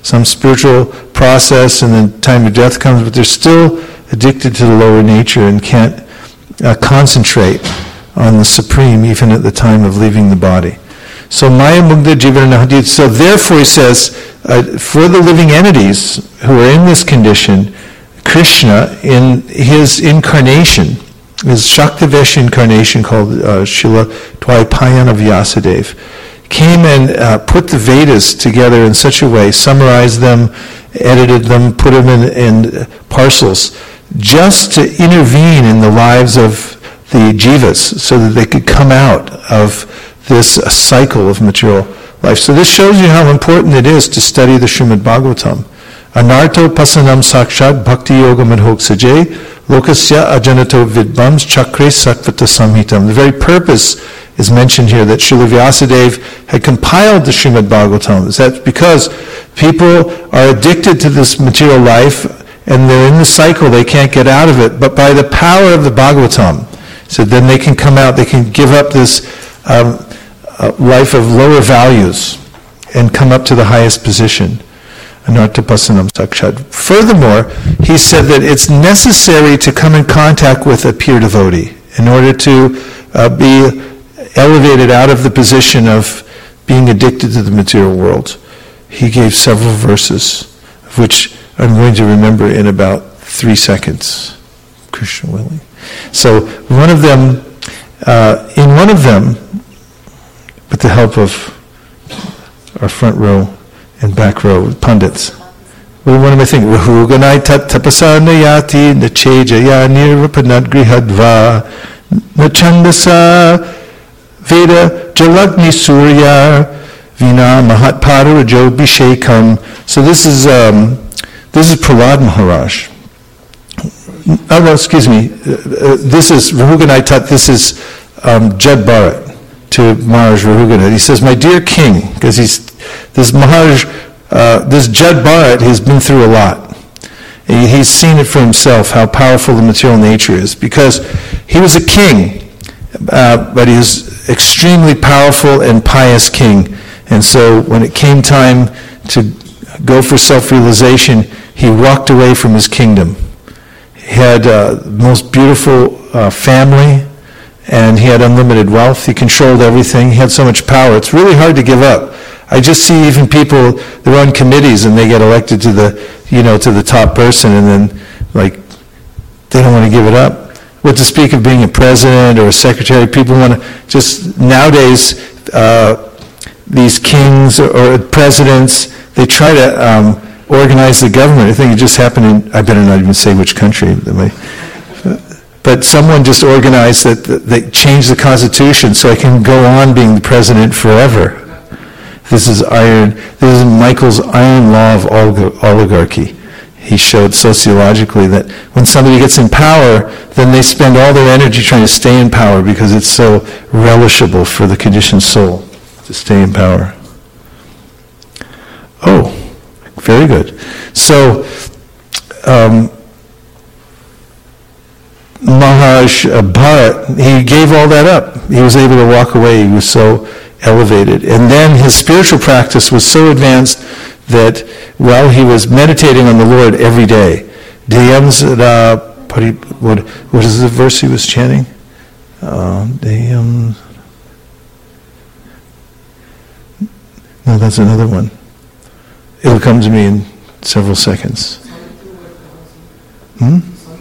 some spiritual process, and then time of death comes, but they're still addicted to the lower nature and can't uh, concentrate on the Supreme even at the time of leaving the body. So Maya Mugdha Jivana Hadith. So therefore he says, uh, for the living entities who are in this condition, Krishna in his incarnation, his Shaktivesh incarnation called uh, Srila Dvaipayana Vyasadeva, came and uh, put the Vedas together in such a way, summarized them, edited them, put them in, in parcels, just to intervene in the lives of the jivas so that they could come out of this uh, cycle of material life. So this shows you how important it is to study the Srimad Bhagavatam. Anarto pasanam sakshat bhakti yoga madhoksaje lokasya ajanato vidbams chakre satvata samhitam. The very purpose is mentioned here that Srila Vyasadeva had compiled the Srimad Bhagavatam. That's because people are addicted to this material life and they're in the cycle, they can't get out of it. But by the power of the Bhagavatam, so then they can come out, they can give up this um, uh, life of lower values and come up to the highest position. Anartapasanam sakshat. Furthermore, he said that it's necessary to come in contact with a pure devotee in order to uh, be elevated out of the position of being addicted to the material world. He gave several verses, of which I'm going to remember in about three seconds, Krishna willing. So one of them, uh, in one of them, with the help of our front row and back row pundits, well, what am I thinking? Rahuganai tat tapasanayati nachejaya nirvapanadgrihadva nachandasa Veda Jalagni Surya Vina Mahatpada Rajobhishekam. So this is um, this is Prahlad Maharaj. Oh no, excuse me. Uh, uh, this is Rahuganai Tat. This is um, Jad Bharat to Maharaj Rahuganai. He says, "My dear king," because he's this Maharaj, uh, this Jad Bharat has been through a lot. He, he's seen it for himself how powerful the material nature is, because he was a king, uh, but he was extremely powerful and pious king. And so when it came time to go for self-realization, he walked away from his kingdom. He had uh, the most beautiful uh, family, and he had unlimited wealth. He controlled everything. He had so much power. It's really hard to give up. I just see even people that run committees and they get elected to the, you know, to the top person, and then like they don't want to give it up. What to speak of being a president or a secretary? People want to just nowadays. Uh, these kings or, or presidents, they try to um, organize the government. I think it just happened in, I better not even say which country, but someone just organized that they changed the constitution so I can go on being the president forever. This is iron, this is Michael's iron law of oligarchy. He showed sociologically that when somebody gets in power, then they spend all their energy trying to stay in power because it's so relishable for the conditioned soul to stay in power. Oh, very good. So, um, Maharaj Bharat, he gave all that up. He was able to walk away. He was so elevated. And then his spiritual practice was so advanced that while he was meditating on the Lord every day, what, what is the verse he was chanting? Uh, No, that's another one. It'll come to me in several seconds. Hmm?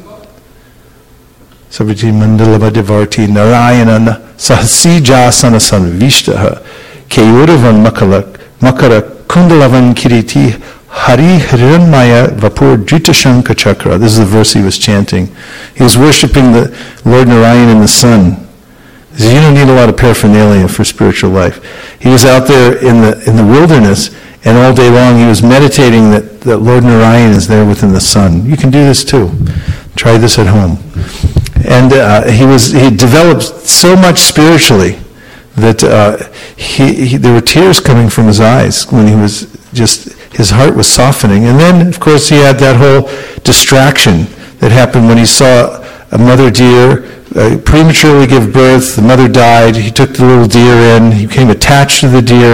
Sabhiji Mandalabhadivarti Narayana Sahasijasana Sanvishtaha Keyuravan Makara Kundalavan Kiriti Hari Hiranmaya Vapur Dritashanka Chakra. This is the verse he was chanting. He was worshipping the Lord Narayan in the sun. He said, you don't need a lot of paraphernalia for spiritual life. He was out there in the in the wilderness, and all day long he was meditating that, that Lord Narayan is there within the sun. You can do this too. Try this at home. And uh, he was he developed so much spiritually that uh, he, he there were tears coming from his eyes when he was just, his heart was softening. And then, of course, he had that whole distraction that happened when he saw a mother deer uh, prematurely give birth. The mother died. He took the little deer in. He became attached to the deer.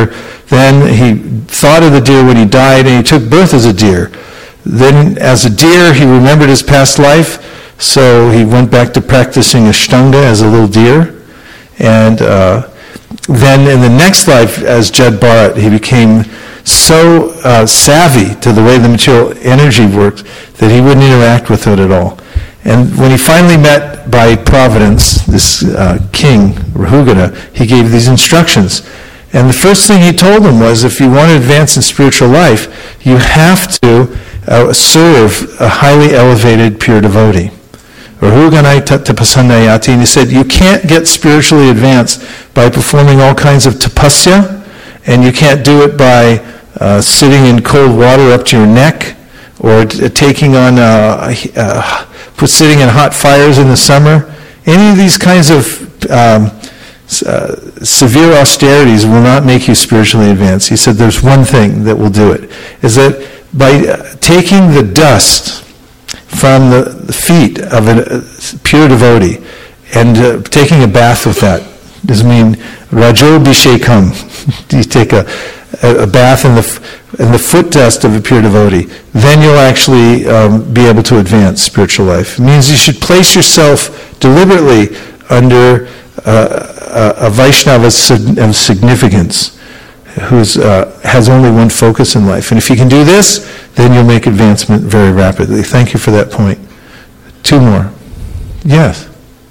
Then he thought of the deer when he died, and he took birth as a deer. Then as a deer, he remembered his past life, so he went back to practicing Ashtanga as a little deer. And uh, then in the next life, as Jad Bharat, he became so uh, savvy to the way the material energy worked that he wouldn't interact with it at all. And when he finally met by Providence, this uh, king, Rahugana, he gave these instructions. And the first thing he told him was, if you want to advance in spiritual life, you have to uh, serve a highly elevated pure devotee. Rahuganai tapasannayati, and he said, you can't get spiritually advanced by performing all kinds of tapasya, and you can't do it by uh, sitting in cold water up to your neck, or t- taking on, uh, uh, put sitting in hot fires in the summer. Any of these kinds of um, uh, severe austerities will not make you spiritually advanced. He said, there's one thing that will do it, is that by uh, taking the dust from the, the feet of a, a pure devotee and uh, taking a bath with that. Does mean Rajobhishekam. You take a, a, a bath in the in the foot dust of a pure devotee. Then you'll actually um, be able to advance spiritual life. It means you should place yourself deliberately under uh, a, a Vaishnava of significance who uh, has only one focus in life. And if you can do this, then you'll make advancement very rapidly. Thank you for that point. Two more. Yes.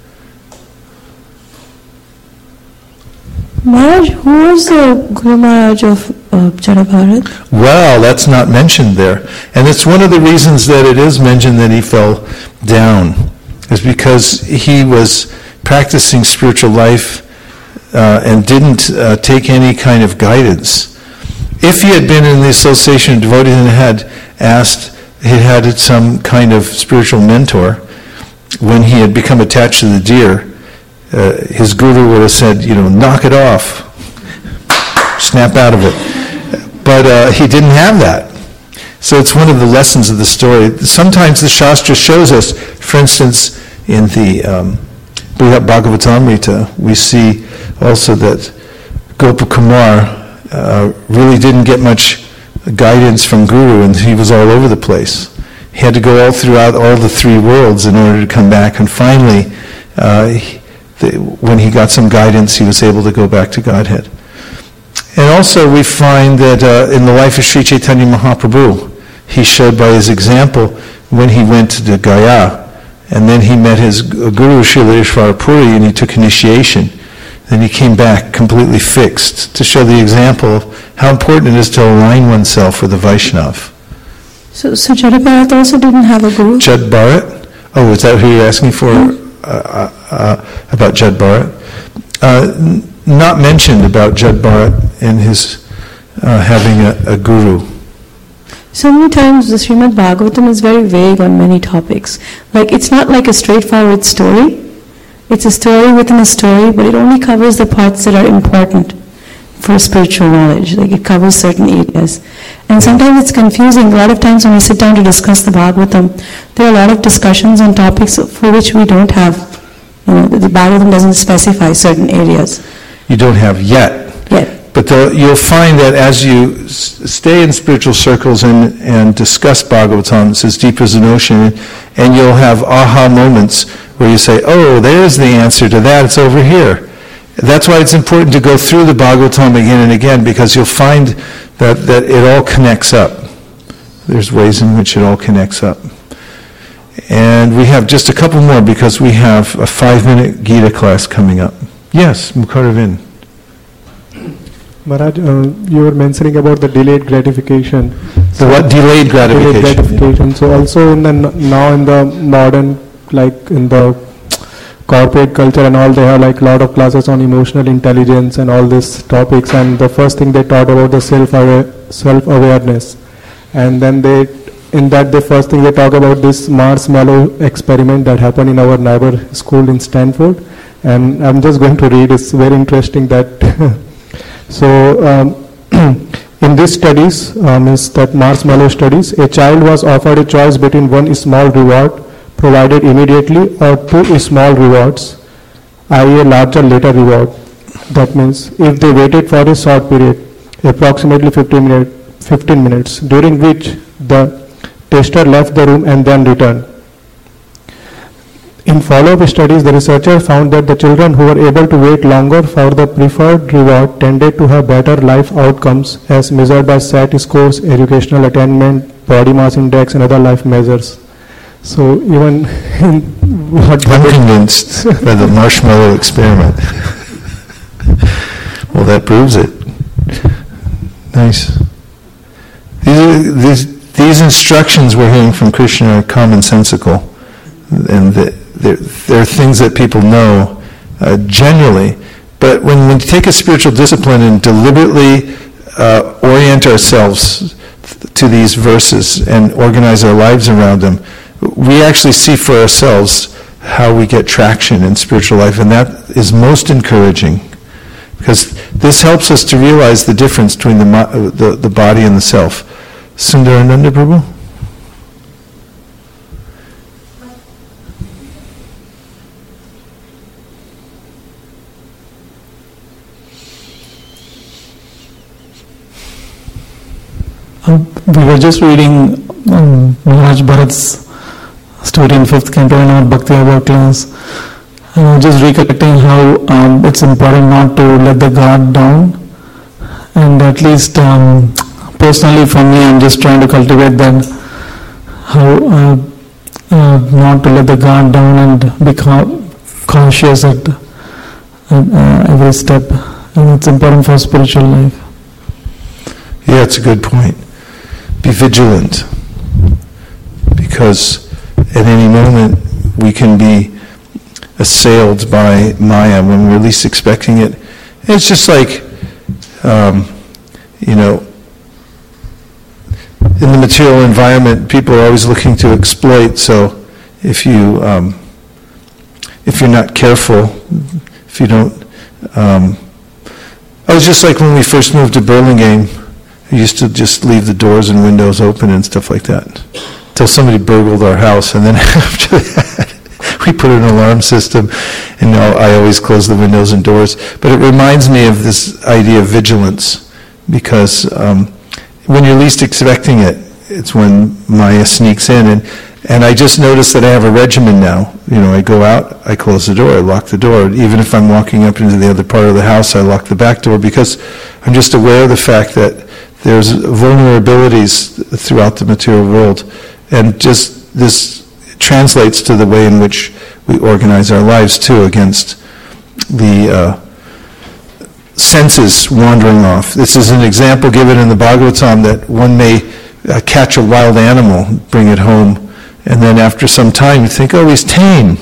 Maharaj, who was the Guru Maharaj of uh, Jada Bharat? Well, that's not mentioned there. And it's one of the reasons that it is mentioned that he fell down, is because he was practicing spiritual life uh, and didn't uh, take any kind of guidance. If he had been in the association of devotees and had asked, he had some kind of spiritual mentor, when he had become attached to the deer, uh, his guru would have said, you know, knock it off, snap out of it. But uh, he didn't have that. So it's one of the lessons of the story. Sometimes the Shastra shows us, for instance, in the um, Brihat Bhagavatamrita, we see also that Gopakumar uh, really didn't get much guidance from Guru, and he was all over the place. He had to go all throughout all the three worlds in order to come back, and finally, uh, he, the, when he got some guidance, he was able to go back to Godhead. And also we find that uh, in the life of Sri Chaitanya Mahaprabhu, he showed by his example when he went to Gaya, and then he met his guru, Srila Ishvara Puri, and he took initiation. Then he came back completely fixed to show the example of how important it is to align oneself with a Vaishnav. So, so Jada Bharat also didn't have a guru? Jad Bharat? Oh, is that who you're asking for uh, uh, uh, about Jad Bharat? Uh, n- not mentioned about Jad Bharat in his uh, having a, a guru. So many times the Srimad Bhagavatam is very vague on many topics. Like, it's not like a straightforward story. It's a story within a story, but it only covers the parts that are important for spiritual knowledge. Like, it covers certain areas. And sometimes it's confusing. A lot of times when we sit down to discuss the Bhagavatam, there are a lot of discussions on topics for which we don't have, you know, the Bhagavatam doesn't specify certain areas. You don't have yet. Yet. But the, you'll find that as you s- stay in spiritual circles and, and discuss Bhagavatam, it's as deep as an ocean, and you'll have aha moments where you say, oh, there's the answer to that, it's over here. That's why it's important to go through the Bhagavatam again and again, because you'll find that, that it all connects up. There's ways in which it all connects up. And we have just a couple more because we have a five-minute Gita class coming up. Yes, Mukaravind. Maharaj, uh, you were mentioning about the delayed gratification. So what delayed gratification? Delayed gratification. So also in the now in the modern, like in the corporate culture and all, they have like a lot of classes on emotional intelligence and all these topics. And the first thing they taught about the self self awareness, and then they in that the first thing they talk about this marshmallow experiment that happened in our neighbor school in Stanford. And I'm just going to read. It's very interesting that. So, um, in these studies, um, is that marshmallow studies, a child was offered a choice between one small reward provided immediately or two small rewards, that is a larger later reward. That means if they waited for a short period, approximately fifteen, minute, fifteen minutes, during which the tester left the room and then returned. In follow-up studies, the researchers found that the children who were able to wait longer for the preferred reward tended to have better life outcomes as measured by S A T scores, educational attainment, body mass index, and other life measures. So even in what I'm convinced by the marshmallow experiment. Well, that proves it. Nice. These, these, these instructions we're hearing from Krishna are commonsensical, and the, they're, they're things that people know uh, generally. But when we take a spiritual discipline and deliberately uh, orient ourselves th- to these verses and organize our lives around them, we actually see for ourselves how we get traction in spiritual life, and that is most encouraging, because this helps us to realize the difference between the mo- the, the body and the self. Sundarananda Prabhu? Um, we were just reading um, Maharaj Bharat's story in fifth canto in our Bhakti Yoga class. And I was just recollecting how um, it's important not to let the guard down. And at least um, personally for me, I'm just trying to cultivate that, how uh, uh, not to let the guard down and be ca- cautious at, at uh, every step. And it's important for spiritual life. Yeah, it's a good point. Be vigilant, because at any moment we can be assailed by Maya when we're least expecting it. It's just like, um, you know, in the material environment, people are always looking to exploit. So if you um, if you're not careful, if you don't, um, I was just like when we first moved to Burlingame. I used to just leave the doors and windows open and stuff like that until somebody burgled our house, and then after that we put an alarm system, and now I always close the windows and doors. But it reminds me of this idea of vigilance, because um, when you're least expecting it, it's when Maya sneaks in, and and I just noticed that I have a regimen now. You know, I go out, I close the door, I lock the door. Even if I'm walking up into the other part of the house, I lock the back door, because I'm just aware of the fact that there's vulnerabilities throughout the material world, and just this translates to the way in which we organize our lives too, against the uh, senses wandering off. This is an example given in the Bhagavatam that one may uh, catch a wild animal, bring it home, and then after some time you think, oh, he's tame.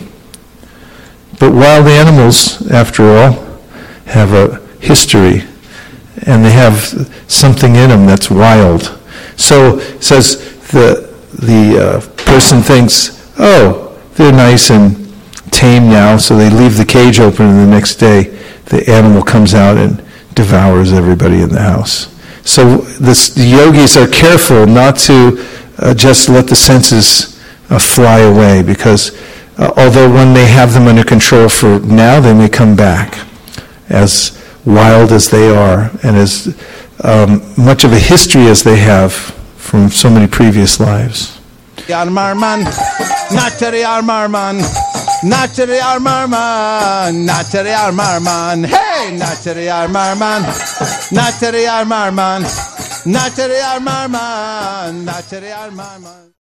But wild animals, after all, have a history, and they have something in them that's wild. So it says the the uh, person thinks, oh, they're nice and tame now, so they leave the cage open, and the next day the animal comes out and devours everybody in the house. So this, the yogis are careful not to uh, just let the senses uh, fly away, because uh, although one may have them under control for now, they may come back as wild as they are, and as um, much of a history as they have from so many previous lives. Armarman, Natari Armarman, Natari Armarman, Natari Armarman, hey, Natari Armarman, Natari Armarman, Natari Armarman, Natari Armarman.